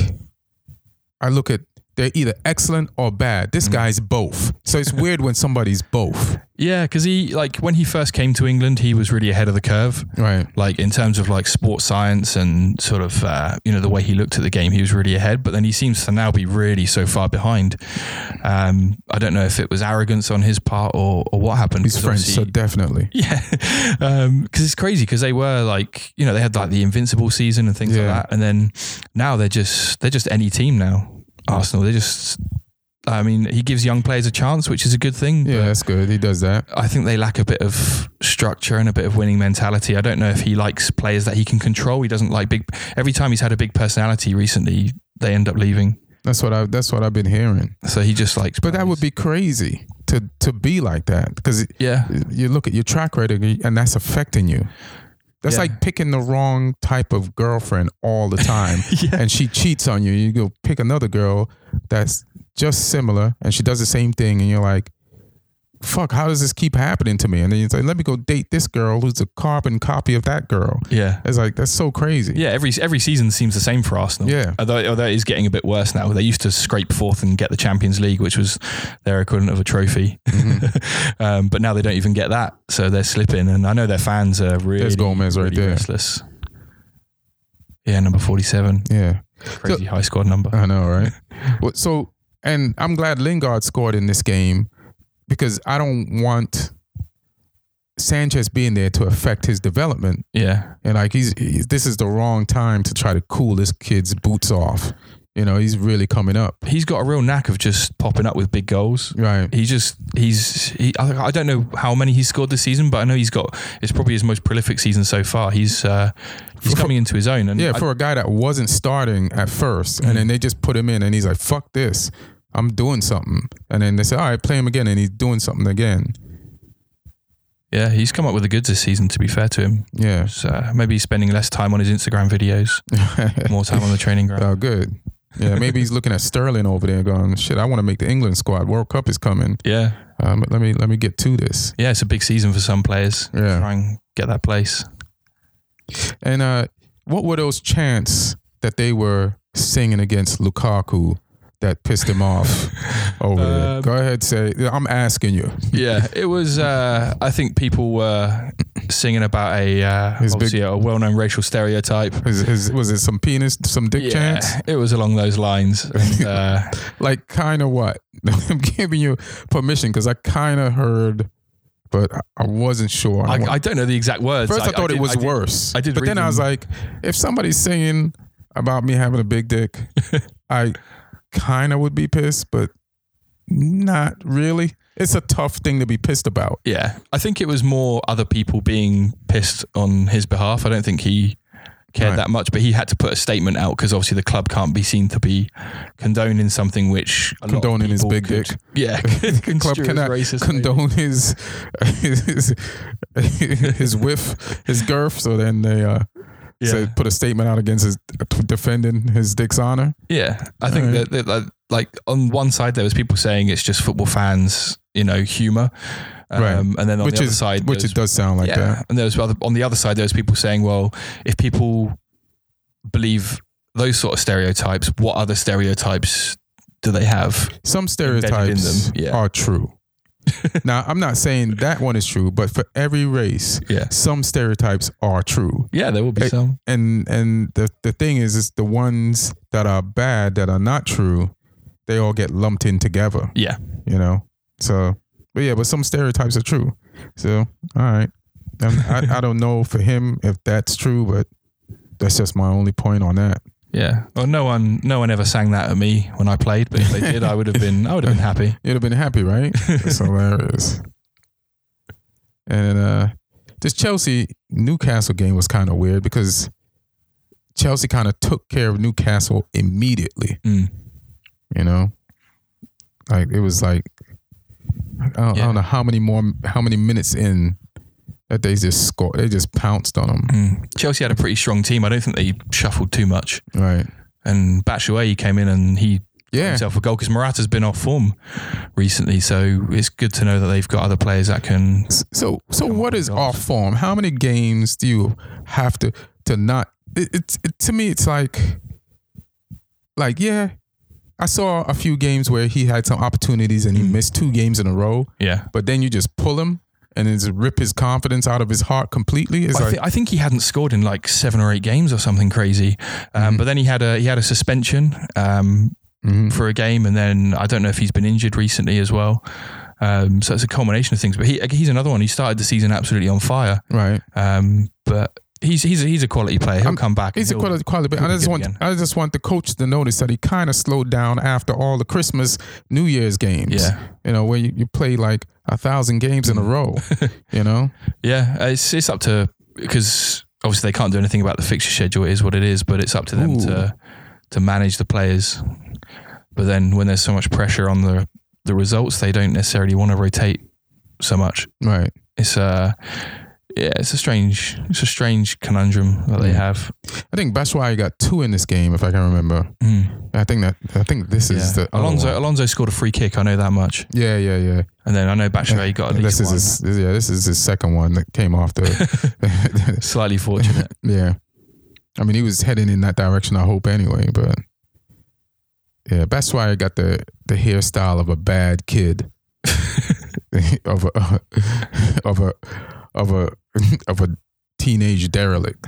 I look at they're either excellent or bad. This guy's both. So it's weird when somebody's both. Yeah, because he like when he first came to England, he was really ahead of the curve. Right. Like in terms of like sports science and sort of uh, you know the way he looked at the game, he was really ahead. But then he seems to now be really so far behind. Um, I don't know if it was arrogance on his part or or what happened. He's 'cause French, obviously- so definitely. Yeah, because it's crazy because they were like you know they had like the invincible season and things Yeah. like that, and then now they're just they're just any team now. Arsenal, they just. I mean, he gives young players a chance, which is a good thing. Yeah, but that's good. He does that. I think they lack a bit of structure and a bit of winning mentality. I don't know if he likes players that he can control. He doesn't like big. Every time he's had a big personality recently, they end up leaving. That's what I. That's what I've been hearing. So he just likes. But that would be crazy to to be like that because yeah, you look at your track record and that's affecting you. That's Yeah. like picking the wrong type of girlfriend all the time, Yeah. and she cheats on you. You go pick another girl that's just similar, and she does the same thing, and you're like, "Fuck! How does this keep happening to me?" And then you say, "Let me go date this girl who's a carbon copy of that girl." yeah. It's like that's so crazy. Yeah, every every season seems the same for Arsenal. Yeah. although although it is getting a bit worse now. They used to scrape fourth and get the Champions League, which was their equivalent of a trophy. Mm-hmm. um, but now they don't even get that, so they're slipping. And I know their fans are really, There's Gomez right really there. restless. Yeah, number forty-seven, Yeah. crazy high squad number. I know, right? Well, so, and I'm glad Lingard scored in this game because I don't want Sanchez being there to affect his development. Yeah, And like he's, he's this is the wrong time to try to cool this kid's boots off. You know, he's really coming up. he's got a real knack of just popping up with big goals. Right. He just he's he, I I don't know how many he's scored this season, but I know he's got it's probably his most prolific season so far. He's uh, he's coming into his own, and Yeah, I- for a guy that wasn't starting at first, and then they just put him in, and he's like, "Fuck this, I'm doing something." And then they say, "All right, play him again," and he's doing something again. yeah, he's come up with the goods this season. To be fair to him, Yeah. so maybe he's spending less time on his Instagram videos, more time on the training ground. Oh, good. Yeah, maybe he's looking at Sterling over there, going, "Shit, I want to make the England squad. World Cup is coming. Yeah, Um, let me let me get to this." yeah, it's a big season for some players. Yeah. Try and get that place. And uh, what were those chants that they were singing against Lukaku that pissed him off over Um, there? Go ahead, say. I'm asking you. Yeah, it was. Uh, I think people were singing about a uh, His obviously big- a well-known racial stereotype. His, his, was it some penis, some dick Yeah, chants? it was along those lines. And, uh, Like kind of what? I'm giving you permission because I kind of heard, but I- I wasn't sure. I, wa- I don't know the exact words. First, I, thought did- it was did- worse. I did but read then I was them. like, if somebody's singing about me having a big dick, I kind of would be pissed, but not really. It's a tough thing to be pissed about. Yeah, I think it was more other people being pissed on his behalf. I don't think he cared Right. that much, but he had to put a statement out because obviously the club can't be seen to be condoning something which a lot of Condoning his people big could- dick. Yeah, The club construe as cannot racist, maybe. condone his his his width, his girth. So then they uh, Yeah. say, put a statement out against his defending his dick's honor. Yeah, I think Alright. that, that like, like on one side there was people saying it's just football fans, you know, humor, um, Right. and then on which the other is side, which there's- it does sound like yeah, that. and there was other, on the other side there was people saying, well, if people believe those sort of stereotypes, what other stereotypes do they have? Some Embedded in stereotypes them, yeah. are true. Now, I'm not saying that one is true, but for every race, Yeah, some stereotypes are true. yeah, there will be Hey, some. And and the the thing is, is the ones that are bad, that are not true, they all get lumped in together. Yeah, You know. So, but yeah, but some stereotypes are true. So, all right. Um, I I don't know for him if that's true, but that's just my only point on that. yeah. Well, no one, no one ever sang that at me when I played, but if they did, I would have been, I would have been happy. You'd have been happy, right? That's hilarious. And uh, this Chelsea Newcastle game was kind of weird because Chelsea kind of took care of Newcastle immediately. Mm. You know, like it was like I don't, I Yeah. don't know how many more, how many minutes in that they just scored. They just pounced on them. Mm. Chelsea had a pretty strong team. I don't think they shuffled too much. Right. And Batshuayi came in and he Yeah. himself a goal because Morata's been off form recently, so it's good to know that they've got other players that can. So, so Come what on, is goals. off form? How many games do you have to to not? It, it's it, to me, it's like, like yeah, I saw a few games where he had some opportunities and he Mm. missed two games in a row, Yeah, but then you just pull him and then just rip his confidence out of his heart completely. It's I, like, thi- I think he hadn't scored in like seven or eight games or something crazy, um, Mhm. but then he had a he had a suspension um, mhm. for a game, and then I don't know if he's been injured recently as well. Um, so it's a culmination of things. But he he's another one. He started the season absolutely on fire, right. um, but. He's he's a, he's a quality player. He'll I'm- come back. and He's a he'll- quality, quality. he'll I be just good want again. I just want the coach to notice that he kind of slowed down after all the Christmas, New Year's games. Yeah. You know, where you, you play like a thousand games in a row. You know. Yeah, it's it's up to, because obviously they can't do anything about the fixture schedule. It is what it is, but it's up to them Ooh. to to manage the players. But then when there's so much pressure on the the results, they don't necessarily want to rotate so much. Right. It's uh yeah, it's a strange it's a strange conundrum that they Mm. have. I think Batshuayi got two in this game, if I can remember. Mm. I think that I think this is Yeah. the other Alonso one. Alonso scored a free kick. I know that much. Yeah, yeah, yeah. And then I know Batshuayi got at And least this one. is his, yeah, this is his second one that came off the. Slightly fortunate. Yeah, I mean he was heading in that direction. I hope anyway, but yeah, Batshuayi got the the hairstyle of a bad kid, of a of a of a of a teenage derelict.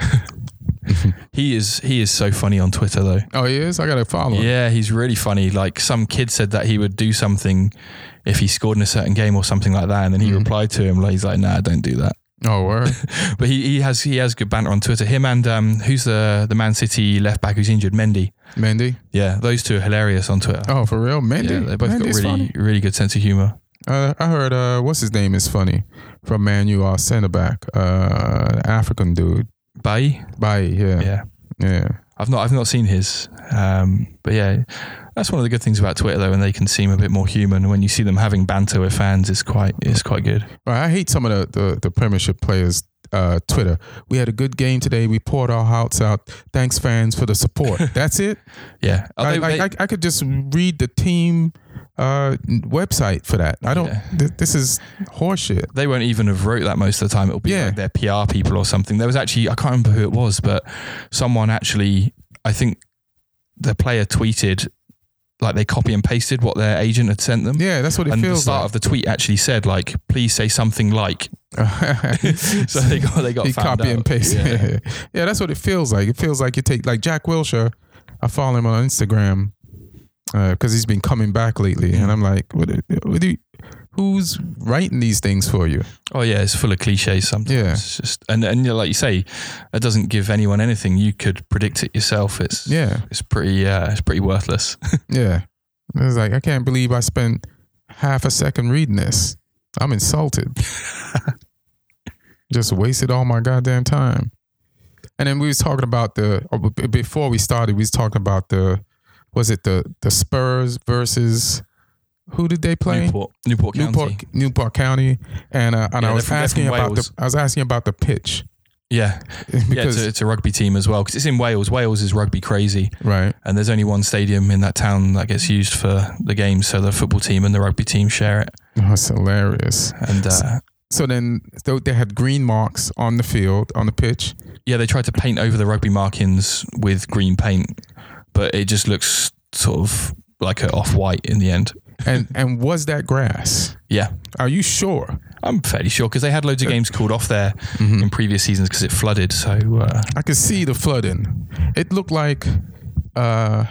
He is he is so funny on Twitter though. Oh, he is. I gotta follow him. Yeah, he's really funny. Like some kid said that he would do something if he scored in a certain game or something like that, and then he Mhm. replied to him like he's like, "Nah, don't do that." Oh, word. But he, he has he has good banter on Twitter. Him and um, who's the the Man City left back who's injured, Mendy. Mendy. Yeah, those two are hilarious on Twitter. Oh, for real, Mendy. yeah, they both Mendy's got really funny. really good sense of humor. Uh, I heard uh, what's his name is funny from Man U, our center back, uh, African dude. Bailly, Bye. Yeah. yeah, Yeah. I've not I've not seen his, um, but yeah, that's one of the good things about Twitter though, when they can seem a bit more human. When you see them having banter with fans, it's quite it's quite good. Right, I hate some of the, the, the Premiership players' uh, Twitter. We had a good game today. We poured our hearts out. Thanks, fans, for the support. That's it. Yeah, Are I, they- I, they- I, I could just read the team uh, website for that. I don't. Yeah. Th- this is horseshit. they won't even have wrote that most of the time. It'll be Yeah. like their P R people or something. There was actually, I can't remember who it was, but someone actually, I think the player tweeted like they copy and pasted what their agent had sent them. Yeah, that's what it and feels the start like. of the tweet actually said like, please say something like. So they got they got he found copy out. and paste. Yeah. Yeah. Yeah, that's what it feels like. It feels like you take like Jack Wilshere. I follow him on Instagram because uh, he's been coming back lately, and I'm like, what, what do you, who's writing these things for you? Oh yeah, it's full of cliches sometimes. Yeah. It's just and and you know, like you say, it doesn't give anyone anything. You could predict it yourself. It's Yeah. it's pretty uh, it's pretty worthless. Yeah. I was like, I can't believe I spent half a second reading this. I'm insulted. Just wasted all my goddamn time. And then we was talking about the, before we started, we was talking about the, was it the the Spurs versus, who did they play? Newport, Newport County. Newport, Newport County. And uh, and Yeah, I was they're from- asking they're from about the, Wales. I was asking about the pitch. Yeah, yeah, Because, it's a, it's a rugby team as well because it's in Wales. Wales is rugby crazy, right. and there's only one stadium in that town that gets used for the games. So the football team and the rugby team share it. Oh, that's hilarious. And uh, So then so they had green marks on the field, on the pitch. yeah, they tried to paint over the rugby markings with green paint, but it just looks sort of like a off-white in the end. And and was that grass? Yeah, Are you sure? I'm fairly sure because they had loads of games called off there Mm-hmm. in previous seasons because it flooded. So uh, I could see the flooding. It looked like uh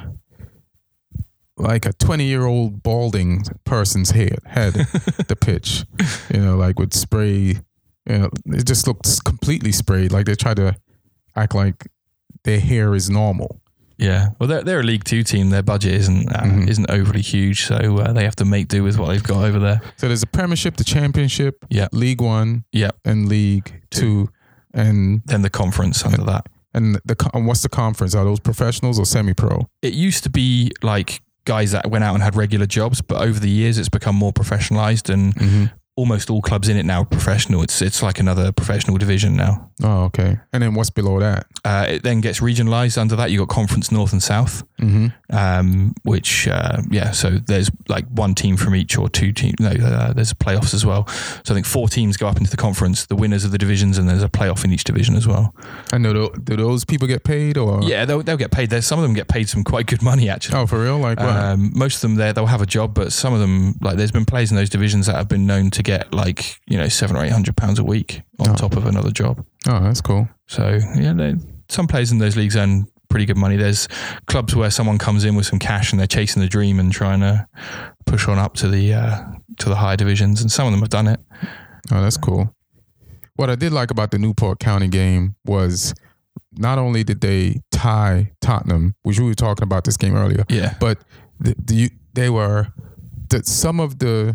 like a twenty year old balding person's head head the pitch. You know, like with spray, you know, it just looked completely sprayed. Like they tried to act like their hair is normal. yeah, well, they're they're a League Two team. Their budget isn't uh, Mhm. isn't overly huge, so uh, they have to make do with what they've got over there. So there's a Premiership, the Championship, Yeah. League One, Yeah, and League Two, and then the conference under that. and the co- and what's the conference? Are those professionals or semi-pro? It used to be like guys that went out and had regular jobs, but over the years it's become more professionalized and Mm-hmm. almost all clubs in it now are professional. It's it's like another professional division now. Oh, okay. And then what's below that? Uh, it then gets regionalized under that. You got Conference North and South, Mm-hmm. um, which uh, yeah. So there's like one team from each or two teams. No, uh, there's playoffs as well. So I think four teams go up into the conference, the winners of the divisions, and there's a playoff in each division as well. And do, tho- do those people get paid or? Yeah, they'll they'll get paid. There's some of them get paid some quite good money actually. Oh, for real? Like what? Um, most of them there, they'll have a job, but some of them, like there's been players in those divisions that have been known to get like, you know, seven or eight hundred pounds a week on Oh. top of another job. Oh, that's cool. So yeah, they, some players in those leagues earn pretty good money. There's clubs where someone comes in with some cash and they're chasing the dream and trying to push on up to the uh, to the higher divisions, and some of them have done it. Oh, that's cool. What I did like about the Newport County game was not only did they tie Tottenham, which we were talking about this game earlier, Yeah, but the, the, they were the, some of the.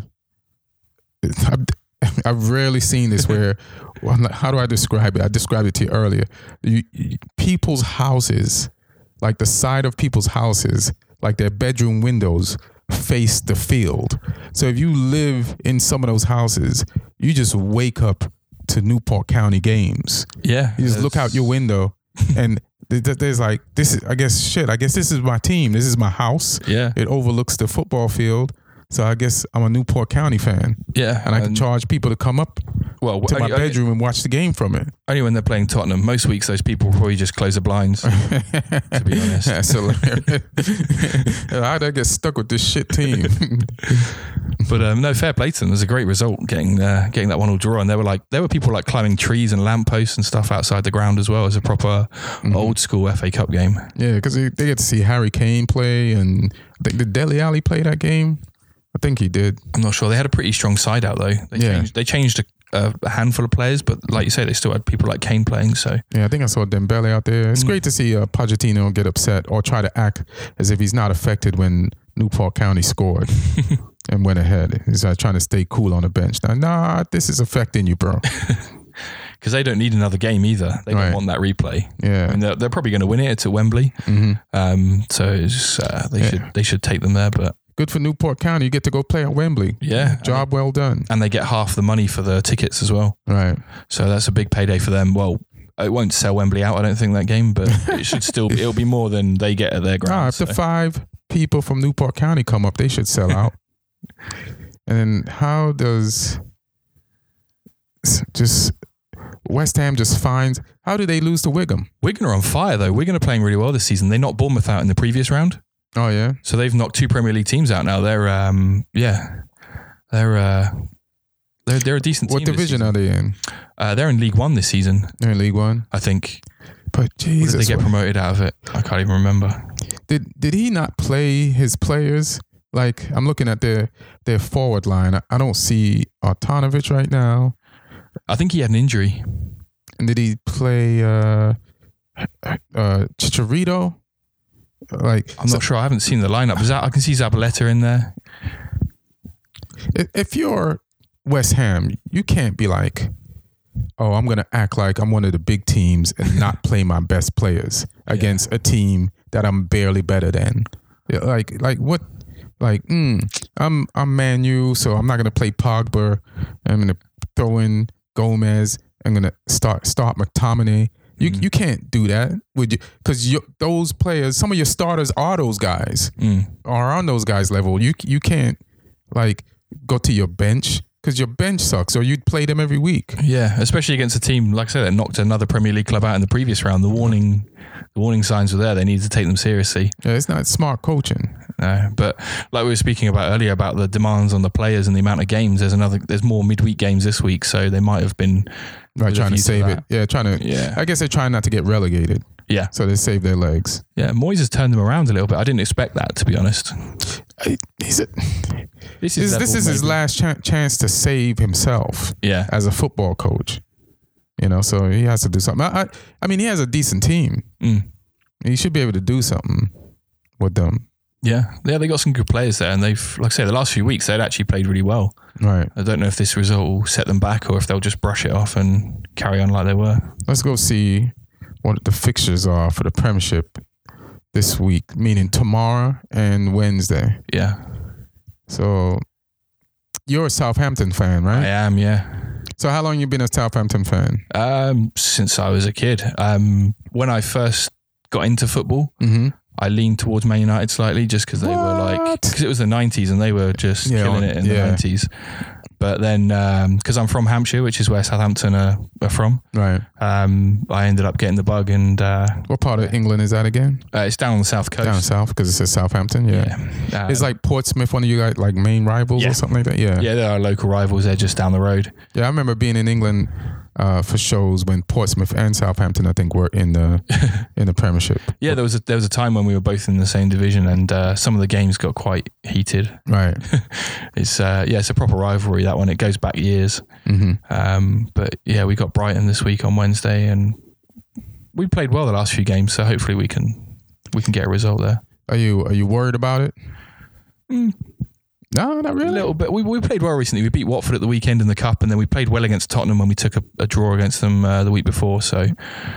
I've, I've rarely seen this where. Well, how do I describe it? I described it to you earlier. You, you, people's houses, like the side of people's houses, like their bedroom windows face the field. So if you live in some of those houses, you just wake up to Newport County games. yeah. You just look out your window and th- th- there's like, this is, I guess, shit, I guess this is my team. This is my house. Yeah, It overlooks the football field. So I guess I'm a Newport County fan. yeah. And I can charge people to come up well to my only, bedroom and watch the game from it. only when they're playing Tottenham. Most weeks, those people probably just close the blinds. To be honest, That's hilarious. How'd I get stuck with this shit team? but um, no, fair play to them. It was a great result getting uh, getting that one all draw, and there were like there were people like climbing trees and lampposts and stuff outside the ground as well as a proper Mm-hmm. old school F A Cup game. Yeah, because they, they get to see Harry Kane play, and I think did Dele Alli play that game? I think he did. I'm not sure. They had a pretty strong side out though. They Yeah. changed, they changed a, a handful of players, but like you say, they still had people like Kane playing. So Yeah, I think I saw Dembele out there. It's Mm. great to see uh, Pochettino get upset or try to act as if he's not affected when Newport County scored and went ahead. He's uh, trying to stay cool on the bench. Now, nah, this is affecting you, bro. because they don't need another game either. They Right. don't want that replay. Yeah. And they're, they're probably going to win it. It's at Wembley. hmm Um, so it's, uh, they Yeah. should they should take them there. But Good for Newport County. You get to go play at Wembley. yeah, Job well done. and they get half the money for the tickets as well. Right. So that's a big payday for them. Well, it won't sell Wembley out, I don't think, that game, but it should still it'll be more than they get at their ground. Ah, if so. the five people from Newport County come up, they should sell out. And then how does just West Ham just finds, how do they lose to Wigan? Wigan are on fire though. Wigan are playing really well this season. They knocked Bournemouth out in the previous round. Oh yeah. So they've knocked two Premier League teams out now. They're um yeah, they're uh they're they're a decent What team. What division are they in? Uh, they're in League One this season. They're in League One, I think. But Jesus, Or did they get promoted out of it? I can't even remember. Did did he not play his players? Like, I'm looking at their their forward line. I, I don't see Artanovic right now. I think he had an injury. And did he play uh, uh, Chicharito? Like, I'm not so, sure. I haven't seen the lineup. Is that, I can see Zabaleta in there. If you're West Ham, you can't be like, oh, I'm going to act like I'm one of the big teams and not play my best players yeah. against a team that I'm barely better than. Like, like what? Like, mm, I'm I'm Man U, so I'm not going to play Pogba. I'm going to throw in Gomez. I'm going to start start McTominay. You mm. you can't do that, would you? Because those players, some of your starters are those guys, mm. are on those guys' level. You you can't like go to your bench because your bench sucks, or you'd play them every week. Yeah, especially against a team like I said that knocked another Premier League club out in the previous round. The warning the warning signs were there. They needed to take them seriously. Yeah, it's not smart coaching. No, but like we were speaking about earlier about the demands on the players and the amount of games. There's another. There's more midweek games this week, so they might have been. Right, trying to save it. Yeah, trying to. Yeah. I guess they're trying not to get relegated. Yeah. So they save their legs. Yeah, Moyes has turned them around a little bit. I didn't expect that, to be honest. He's a, this is, this, this is his last ch- chance to save himself. Yeah. As a football coach, you know, so he has to do something. I, I, I mean, he has a decent team. Mm. He should be able to do something with them. Yeah, yeah, they got some good players there, and they've, like I say, the last few weeks they'd actually played really well. Right. I don't know if this result will set them back or if they'll just brush it off and carry on like they were. Let's go see what the fixtures are for the Premiership this week, meaning tomorrow and Wednesday. Yeah. So you're a Southampton fan, right? I am, yeah. So how long you been a Southampton fan? Um, since I was a kid. Um, when I first got into football, mm-hmm. I leaned towards Man United slightly just because they what? were like, because it was the nineties and they were just yeah, killing it in yeah. the nineties. But then, because um, I'm from Hampshire, which is where Southampton are, are from, right? Um, I ended up getting the bug. And uh, what part of England is that again? Uh, it's down on the south coast. Down south, because it says Southampton. Yeah, yeah. Um, it's like Portsmouth, one of you guys, like main rivals yeah. or something like that. Yeah, yeah, there are local rivals. They're just down the road. Yeah, I remember being in England uh, for shows when Portsmouth and Southampton, I think, were in the in the Premiership. Yeah, there was a, there was a time when we were both in the same division, and uh, some of the games got quite heated. Right. it's uh, yeah, it's a proper rivalry, that one. It goes back years. Mm-hmm. Um, but yeah, we got Brighton this week on Wednesday, and we played well the last few games. So hopefully we can we can get a result there. Are you are you worried about it? Mm. No, not really. A little bit. We we played well recently. We beat Watford at the weekend in the Cup, and then we played well against Tottenham when we took a, a draw against them uh, the week before. So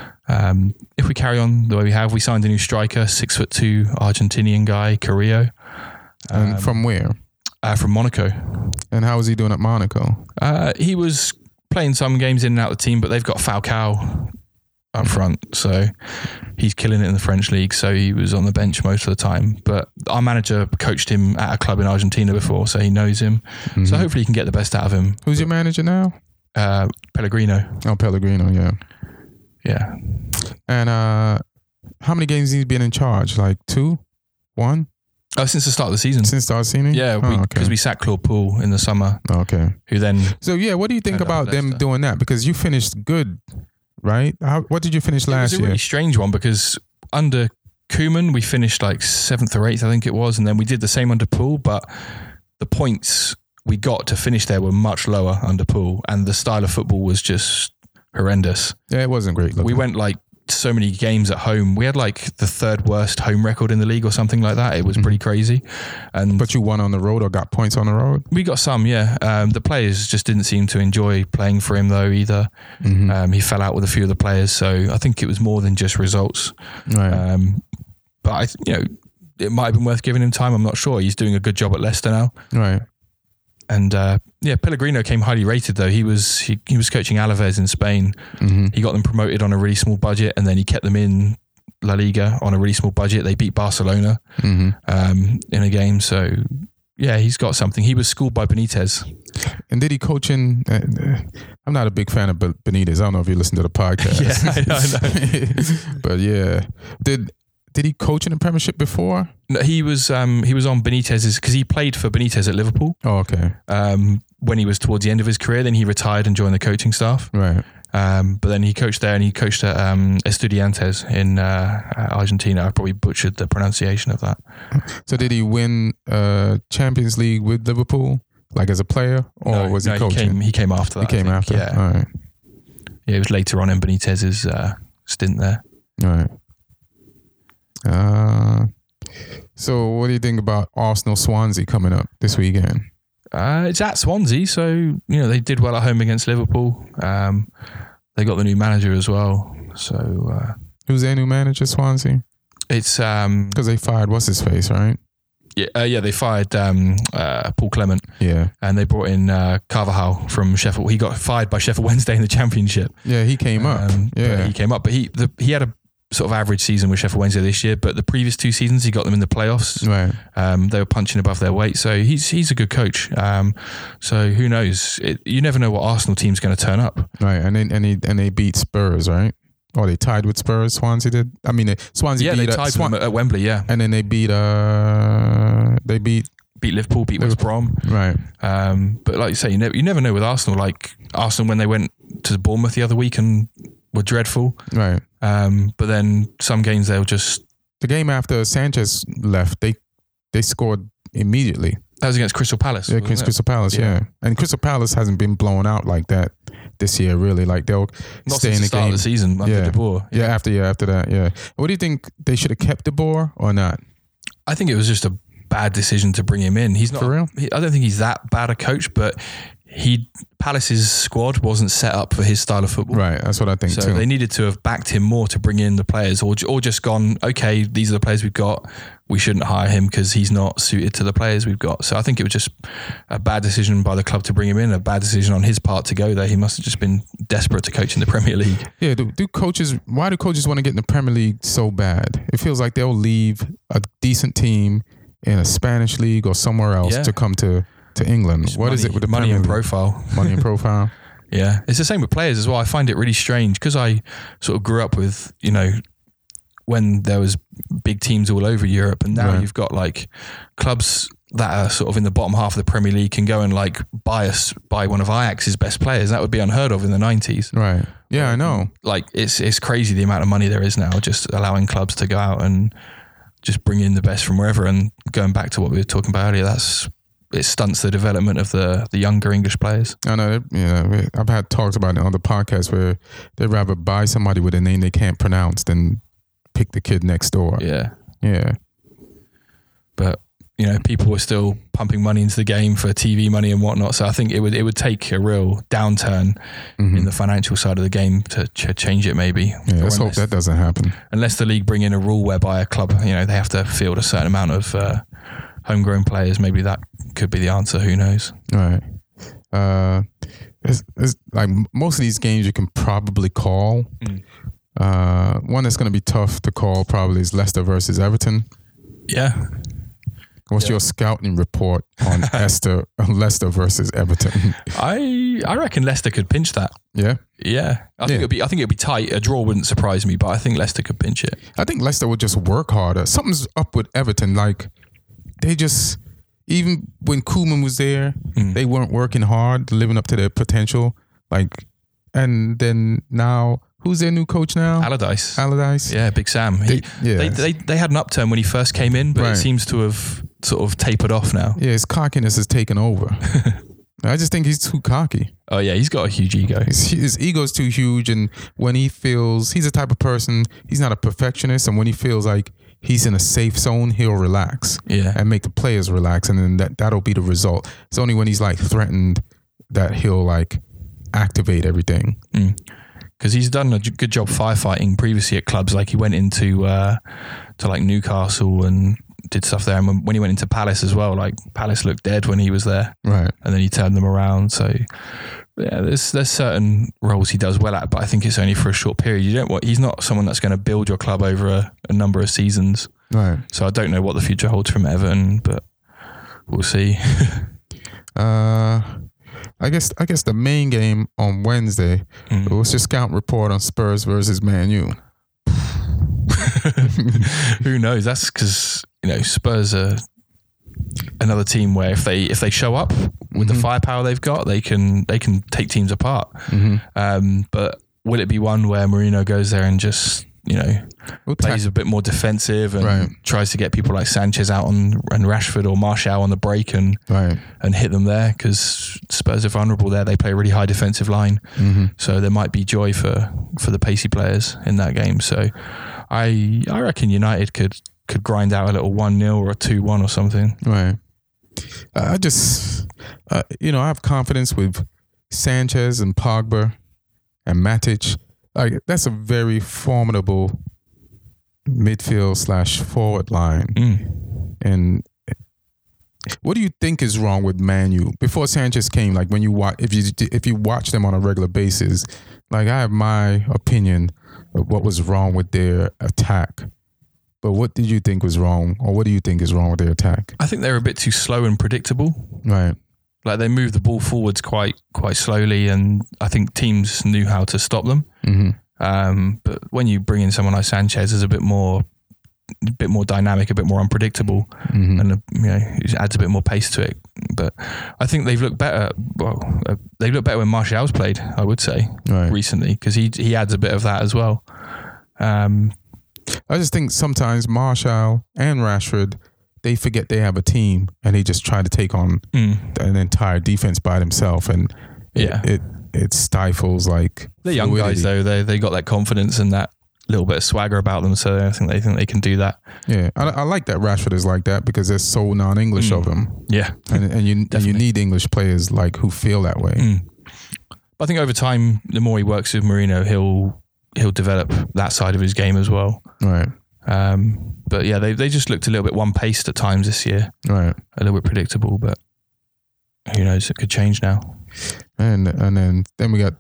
um, if we carry on the way we have, we signed a new striker, six foot two Argentinian guy, Carrillo. Um, and from where? Uh, from Monaco. And how was he doing at Monaco? Uh, he was playing some games in and out of the team, but they've got Falcao up front, so he's killing it in the French league. So he was on the bench most of the time. But our manager coached him at a club in Argentina before, so he knows him. Mm-hmm. So hopefully he can get the best out of him. Who's your manager now? Uh, Pellegrino. Oh, Pellegrino, yeah. Yeah. And uh, how many games has he been in charge? Like two? One? Oh, since the start of the season. Since the start of the season? Yeah, because oh, okay. we sacked Claude Poole in the summer. Okay. Who then... So, yeah, what do you think about them doing that? Because you finished good, right? How, what did you finish last year? It was a really strange one because under Koeman, we finished like seventh or eighth, I think it was. And then we did the same under Poole, but the points we got to finish there were much lower under Poole. And the style of football was just horrendous. Yeah, it wasn't great looking. We went like so many games at home. We had like the third worst home record in the league or something like that. It was mm-hmm. pretty crazy. And but you won on the road or got points on the road? We got some, yeah. Um, the players just didn't seem to enjoy playing for him though either. Mm-hmm. Um, he fell out with a few of the players, so I think it was more than just results. Right. Um, but I, you know, it might have been worth giving him time. I'm not sure. He's doing a good job at Leicester now. Right. And uh, yeah, Pellegrino came highly rated though. He was he, he was coaching Alaves in Spain. Mm-hmm. He got them promoted on a really small budget, and then he kept them in La Liga on a really small budget. They beat Barcelona mm-hmm. um, in a game. So yeah, he's got something. He was schooled by Benitez. And did he coach in? Uh, I'm not a big fan of Benitez. I don't know if you listen to the podcast. yeah, I know. I know. But yeah, did did he coach in the Premiership before? No, he was um, he was on Benitez's because he played for Benitez at Liverpool. Oh, okay. Um, when he was towards the end of his career, then he retired and joined the coaching staff. Right. Um, but then he coached there, and he coached at um, Estudiantes in uh, Argentina. I probably butchered the pronunciation of that. So did he win uh, Champions League with Liverpool, like as a player, or no, was he no, coaching? He came, he came after that. He came I think. after. Yeah. All right. Yeah, it was later on in Benitez's uh, stint there. All right. Uh, so what do you think about Arsenal Swansea coming up this weekend? Uh, it's at Swansea, so you know they did well at home against Liverpool. Um, they got the new manager as well. So uh, who's their new manager, Swansea? It's um because they fired what's his face, right? Yeah, uh, yeah. They fired um, uh, Paul Clement. Yeah, and they brought in uh, Carvajal from Sheffield. He got fired by Sheffield Wednesday in the Championship. Yeah, he came up. Um, yeah, he came up, but he the, he had a sort of average season with Sheffield Wednesday this year, but the previous two seasons he got them in the playoffs. Right. Um, they were punching above their weight, so he's he's a good coach. Um, so who knows? It, you never know what Arsenal team's going to turn up. Right, and they and they and they beat Spurs, right? Or they tied with Spurs. Swansea did. I mean, they, Swansea yeah, beat. they uh, tied Swan- with them at Wembley. Yeah, and then they beat. Uh, they beat. Beat Liverpool, beat West Brom. Right. Um, but like you say, you never you never know with Arsenal. Like Arsenal when they went to Bournemouth the other week and were dreadful. Right. Um, but then some games they'll just. The game after Sanchez left, they they scored immediately. That was against Crystal Palace. Yeah, against Crystal Palace, yeah. yeah. And Crystal Palace hasn't been blown out like that this year, really. Like they'll Not stay since in the, the start game. of the season under yeah. De Boer. Yeah. yeah, after yeah, after that, yeah. What do you think? They should have kept De Boer or not? I think it was just a bad decision to bring him in. He's not. For real? He, I don't think he's that bad a coach, but he Palace's squad wasn't set up for his style of football. Right, that's what I think so too. they needed to have backed him more to bring in the players, or or just gone, okay, these are the players we've got. We shouldn't hire him because he's not suited to the players we've got. So I think it was just a bad decision by the club to bring him in, a bad decision on his part to go there. He must have just been desperate to coach in the Premier League. Yeah, do, do coaches, why do coaches want to get in the Premier League so bad? It feels like they'll leave a decent team in a Spanish league or somewhere else yeah. to come to, to England. Just what money, is it with the money Premier and League? profile? Money and profile. Yeah, it's the same with players as well. I find it really strange because I sort of grew up with, you know, when there was big teams all over Europe, and now right. you've got like clubs that are sort of in the bottom half of the Premier League can go and like buy us buy one of Ajax's best players. That would be unheard of in the nineties. Right. Yeah, I know. Like it's it's crazy the amount of money there is now, just allowing clubs to go out and just bring in the best from wherever. And going back to what we were talking about earlier, that's it stunts the development of the the younger English players. I know. You know, I've had talks about it on the podcast where they'd rather buy somebody with a name they can't pronounce than pick the kid next door. Yeah. Yeah. But you know, people were still pumping money into the game for T V money and whatnot. So I think it would it would take a real downturn mm-hmm. in the financial side of the game to ch- change it. Maybe. Yeah, let's hope that doesn't happen. Unless the league bring in a rule whereby a club, you know, they have to field a certain amount of uh, homegrown players. Maybe that could be the answer. Who knows? Right. Uh, it's, it's like most of these games you can probably call. Mm. Uh, one that's going to be tough to call probably is Leicester versus Everton. Yeah. What's yeah. your scouting report on Leicester, Leicester versus Everton? I I reckon Leicester could pinch that. Yeah, yeah. I think yeah. it'd be I think it'd be tight. A draw wouldn't surprise me, but I think Leicester could pinch it. I think Leicester would just work harder. Something's up with Everton. Like they just even when Koeman was there, mm. they weren't working hard, living up to their potential. Like, and then now. Who's their new coach now? Allardyce. Allardyce. Yeah, Big Sam. He, they, yeah. they, they they had an upturn when he first came in, but right. it seems to have sort of tapered off now. Yeah, his cockiness has taken over. I just think he's too cocky. Oh yeah, he's got a huge ego. His, his ego's too huge, and when he feels he's the type of person, he's not a perfectionist, and when he feels like he's in a safe zone, he'll relax. Yeah, and make the players relax, and then that that'll be the result. It's only when he's like threatened that he'll like activate everything. Mm. Because he's done a good job firefighting previously at clubs. Like he went into uh, to like Newcastle and did stuff there. And when he went into Palace as well, like Palace looked dead when he was there. Right. And then he turned them around. So yeah, there's there's certain roles he does well at, but I think it's only for a short period. You don't want. He's not someone that's going to build your club over a, a number of seasons. Right. So I don't know what the future holds from Everton, but we'll see. uh. I guess I guess the main game on Wednesday mm. was your scout report on Spurs versus Man U. Who knows? That's because, you know, Spurs are another team where if they if they show up with mm-hmm. the firepower they've got, they can they can take teams apart. Mm-hmm. Um, but will it be one where Mourinho goes there and just, you know, we'll plays ta- a bit more defensive and right. tries to get people like Sanchez out on and Rashford or Martial on the break and right. and hit them there, because Spurs are vulnerable there. They play a really high defensive line, mm-hmm. so there might be joy for, for the pacey players in that game. So I I reckon United could could grind out a little one nil or a two one or something. Right. I just uh, you know I have confidence with Sanchez and Pogba and Matic. Like, that's a very formidable midfield slash forward line. Mm. And what do you think is wrong with Man U before Sanchez came? Like, when you watch, if you if you watch them on a regular basis, like, I have my opinion of what was wrong with their attack. But what did you think was wrong, or what do you think is wrong with their attack? I think they're a bit too slow and predictable. Right. Like, they move the ball forwards quite quite slowly, and I think teams knew how to stop them. Mm-hmm. Um, but when you bring in someone like Sanchez, is a bit more, a bit more dynamic, a bit more unpredictable, mm-hmm. and you know, it adds a bit more pace to it. But I think they've looked better. Well, uh, they look better when Martial's played, I would say, right. recently, because he he adds a bit of that as well. Um, I just think sometimes Martial and Rashford, they forget they have a team and they just try to take on mm. an entire defense by themselves, and yeah, it, it it stifles like the young guys though. They they got that confidence and that little bit of swagger about them, so I think they think they can do that. Yeah, I, I like that Rashford is like that because there's so non-English mm. of him. Yeah, and and you and you need English players like who feel that way. Mm. I think over time, the more he works with Mourinho, he'll he'll develop that side of his game as well. Right. Um, but yeah, they they just looked a little bit one-paced at times this year. Right. A little bit predictable, but who knows? It could change now. And and then then we got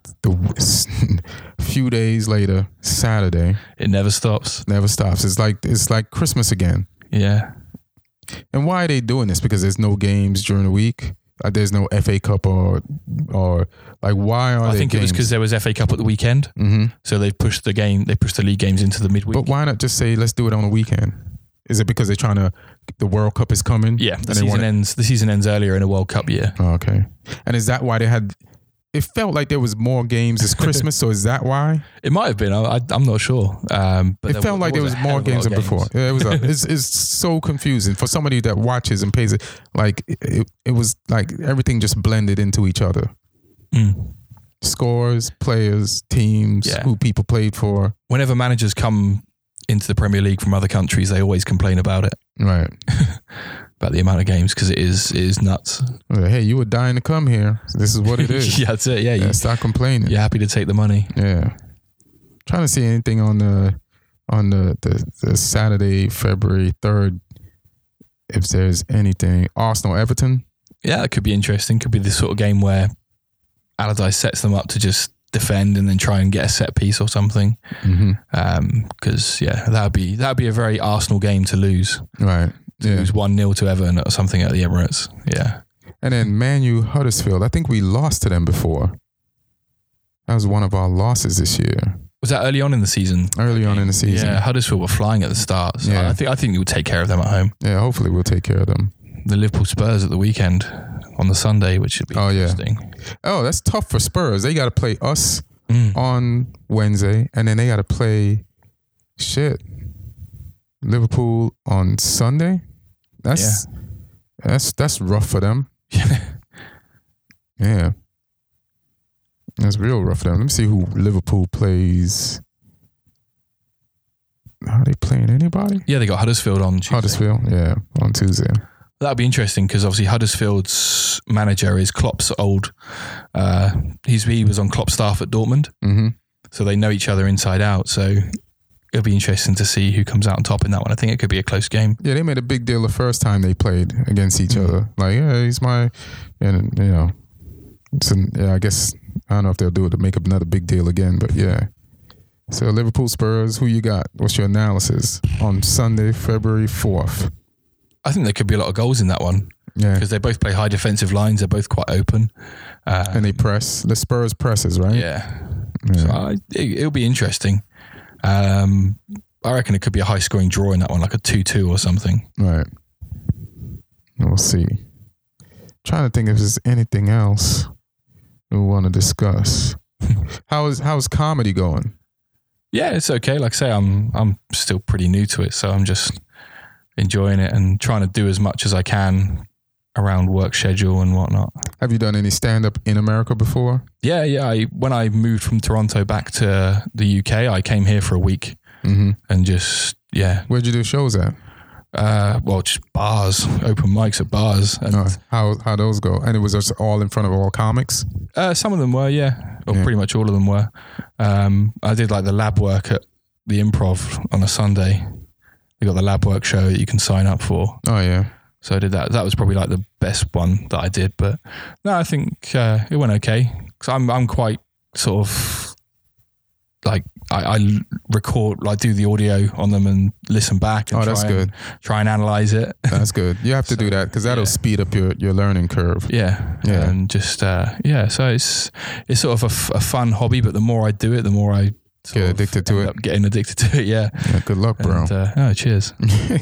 the few days later, Saturday. It never stops. Never stops. It's like it's like Christmas again. Yeah. And why are they doing this? Because there's no games during the week. Like, there's no F A Cup or or like why are I they think games? It was because there was F A Cup at the weekend, mm-hmm. so they've pushed the game. They pushed the league games into the midweek. But why not just say let's do it on a weekend? Is it because they're trying to? The World Cup is coming. Yeah, the season ends. The season ends earlier in a World Cup year. Oh, okay, and is that why they had? It felt like there was more games this Christmas, so is that why? It might have been. I, I, I'm not sure. Um, but it there, felt like there was, there was more games than games. before. Yeah, it was. A, it's, it's so confusing for somebody that watches and pays it. Like it, it was like everything just blended into each other. Mm. Scores, players, teams, yeah. who people played for. Whenever managers come into the Premier League from other countries, they always complain about it. Right. About the amount of games, because it is it is nuts. Hey, you were dying to come here. So this is what it is. Yeah, that's it. Yeah, yeah you stop complaining. You're happy to take the money. Yeah. Trying to see anything on the on the, the, the Saturday, February third. If there's anything, Arsenal Everton. Yeah, it could be interesting. Could be the sort of game where Allardyce sets them up to just defend and then try and get a set piece or something. Because mm-hmm. um, yeah, that would be that would be a very Arsenal game to lose. Right. To yeah. lose one nil to Everton or something at the Emirates. Yeah. And then Man U Huddersfield. I think we lost to them before. That was one of our losses this year. Was that early on in the season? Early on in the season. Yeah, Huddersfield were flying at the start. So yeah. I think I think we'll take care of them at home. Yeah, hopefully we'll take care of them. The Liverpool Spurs at the weekend on the Sunday, which should be oh, interesting. Yeah. Oh, that's tough for Spurs. They got to play us mm. on Wednesday, and then they got to play shit Liverpool on Sunday. That's yeah. that's that's rough for them. Yeah. That's real rough for them. Let me see who Liverpool plays. Are they playing anybody? Yeah, they got Huddersfield on Tuesday. Huddersfield, yeah, on Tuesday. That'd be interesting because obviously Huddersfield's manager is Klopp's old. Uh, he's he was on Klopp's staff at Dortmund, mm-hmm. so they know each other inside out. So it'll be interesting to see who comes out on top in that one. I think it could be a close game. Yeah, they made a big deal the first time they played against each mm-hmm. other. Like, yeah, he's my, and you know, so, yeah, I guess I don't know if they'll do it to make up another big deal again, but yeah. So Liverpool Spurs, who you got? What's your analysis on Sunday, February fourth? I think there could be a lot of goals in that one. Yeah, because they both play high defensive lines. They're both quite open, um, and they press. The Spurs presses, right? Yeah. yeah. So I, it, it'll be interesting. Um, I reckon it could be a high scoring draw in that one, like a two two or something. Right. We'll see. Trying to think if there's anything else we want to discuss. How is how's comedy going? Yeah, it's okay. Like I say, I'm I'm still pretty new to it, so I'm just enjoying it and trying to do as much as I can around work schedule and whatnot. Have you done any stand up in America before? Yeah, yeah. I, when I moved from Toronto back to the U K, I came here for a week Mm-hmm. and just yeah. Where'd you do shows at? Uh, well, just bars, open mics at bars. And Oh, how how those go? And it was just all in front of all comics? uh, some of them were, yeah, or Yeah. pretty much all of them were. Um, I did like the lab work at the Improv on a Sunday. They got the lab work show that you can sign up for. Oh yeah. So I did that. That was probably like the best one that I did. But no, I think uh, it went okay. Because I'm I'm quite sort of like I, I record, like do the audio on them and listen back. And Oh, try that's and, good. Try and analyze it. That's good. You have to do that because that'll yeah. speed up your, your learning curve. Yeah, Yeah. and just uh, yeah. So it's it's sort of a, f- a fun hobby, but the more I do it, the more I sort Get of addicted to end it. up getting addicted to it. Yeah. Yeah, good luck, bro. And, uh, oh, cheers.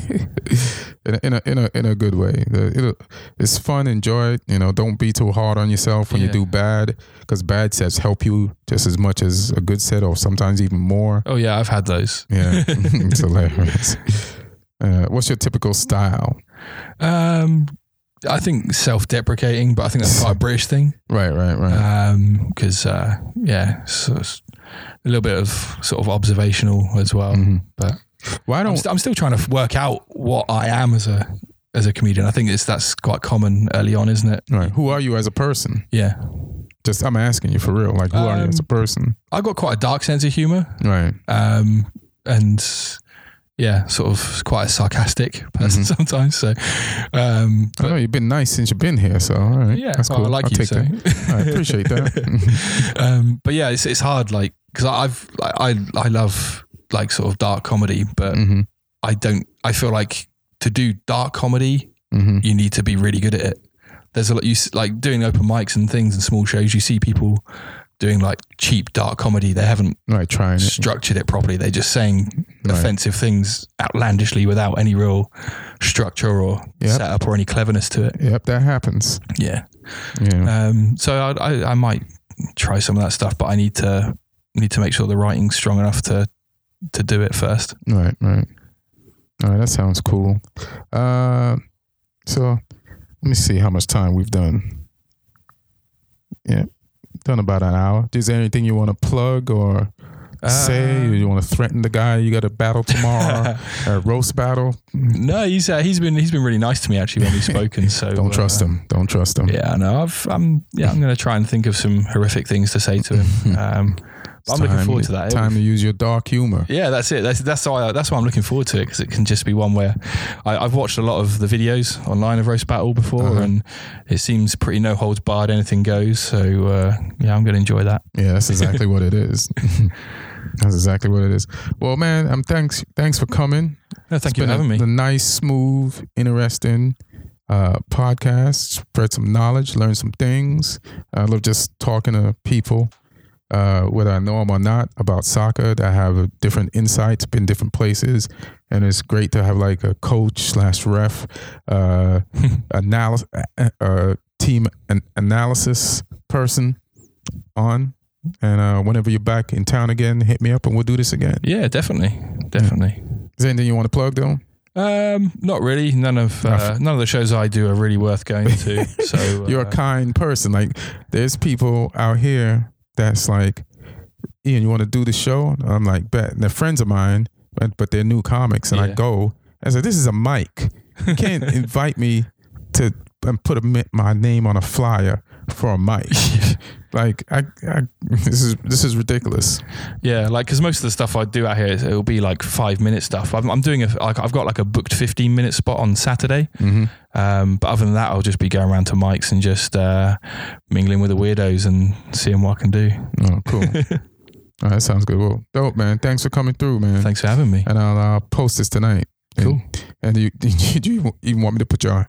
in, a, in a in a in a good way. The- It'll, it's fun. Enjoy it. You know, don't be too hard on yourself when Yeah. you do bad, because bad sets help you just as much as a good set, or sometimes even more. Oh yeah, I've had those. Yeah, it's hilarious. Uh, what's your typical style? Um, I think self-deprecating, but I think that's quite a British thing. Right, right, right. Um, because uh, yeah, so it's a little bit of sort of observational as well. Mhm. But Why I'm, don't? st- I'm still trying to work out what I am as a as a comedian. I think it's that's quite common early on, isn't it? Right. Who are you as a person? Yeah, Just I'm asking you for real. Like, who are you as a Um, person? I've got quite a dark sense of humor. Right. Um, and yeah, sort of quite a sarcastic person Mhm. sometimes. So, um, I know you've been nice since you've been here, so all right. yeah, that's well, cool. I like I'll you. take So. that. I appreciate that. um, but yeah, it's it's hard, like because I've like, I I love like sort of dark comedy, but hmm I don't. I feel like to do dark comedy, hmm you need to be really good at it. There's a lot you s- like doing open mics and things and small shows. You see people doing like cheap dark comedy. They haven't Right, trying it. structured it properly. They're just saying Right. offensive things outlandishly without any real structure or Yep. setup or any cleverness to it. Yep, that happens. Yeah. Yeah. Um, so I, I, I might try some of that stuff, but I need to need to make sure the writing's strong enough to to do it first. Right, right. All right, that sounds cool. Uh, so let me see how much time we've done. Yeah, done about an hour. Is there anything you want to plug or say? Or you want to threaten the guy you got a battle tomorrow, a roast battle? No, he's uh, he's been he's been really nice to me actually when we've spoken. So Don't trust uh, him. Don't trust him. Yeah, I know. I've um yeah, I'm going to try and think of some horrific things to say to him. Um, but I'm It's looking time- forward to that. Time to use your dark humor. Yeah, that's it. That's that's why that's why I'm looking forward to it, because it can just be one where I, I've watched a lot of the videos online of roast battle before, Uh-huh. and it seems pretty no holds barred, anything goes. So uh, yeah, I'm going to enjoy that. Yeah, that's exactly what it is. That's exactly what it is. Well, man, I'm thanks thanks for coming. No, thank It's you for been having a, me. a nice, smooth, interesting uh, podcast. Spread some knowledge, learn some things. I love just talking to people, uh, whether I know them or not, about soccer that have a different insights, been different places, and it's great to have like a coach slash ref, uh, analysis, uh, team an- analysis person on. And uh, whenever you're back in town again, hit me up and we'll do this again. Yeah, definitely, definitely. Is there anything you want to plug though? Um, not really. None of uh, none of the shows I do are really worth going to. So You're uh, a kind person. Like there's people out here that's like, Ian, you want to do the show? I'm like, bet. And they're friends of mine, but, but they're new comics. And I Yeah. go, I said, this is a mic. You can't invite me to and put a, mi- my name on a flyer for a mic. Like I, I, this is this is ridiculous. Yeah, like because most of the stuff I do out here, it'll be like five minute stuff. I'm, I'm doing a like I've got like a booked fifteen minute spot on Saturday. Mm-hmm. Um, but other than that, I'll just be going around to mics and just uh, mingling with the weirdos and seeing what I can do. Oh, cool. All right, sounds good. Well, dope, man. Thanks for coming through, man. Thanks for having me. And I'll uh, post this tonight. Cool. And, and you, do you even want me to put your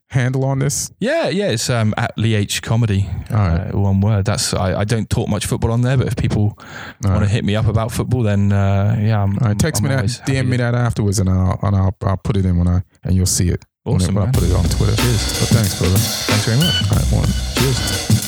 handle on this? Yeah, yeah, it's um, at Lee H Comedy. All right. Uh, one word. That's I, I don't talk much football on there, but if people All want right. to hit me up about football, then uh, yeah, I'm, All right, text I'm me always that, D M happy me to- that afterwards, and I'll and I'll, I'll put it in when I and you'll see it. Awesome, when I man. put it on Twitter. Cheers. But thanks, brother. Thanks very much. All right, one. Cheers.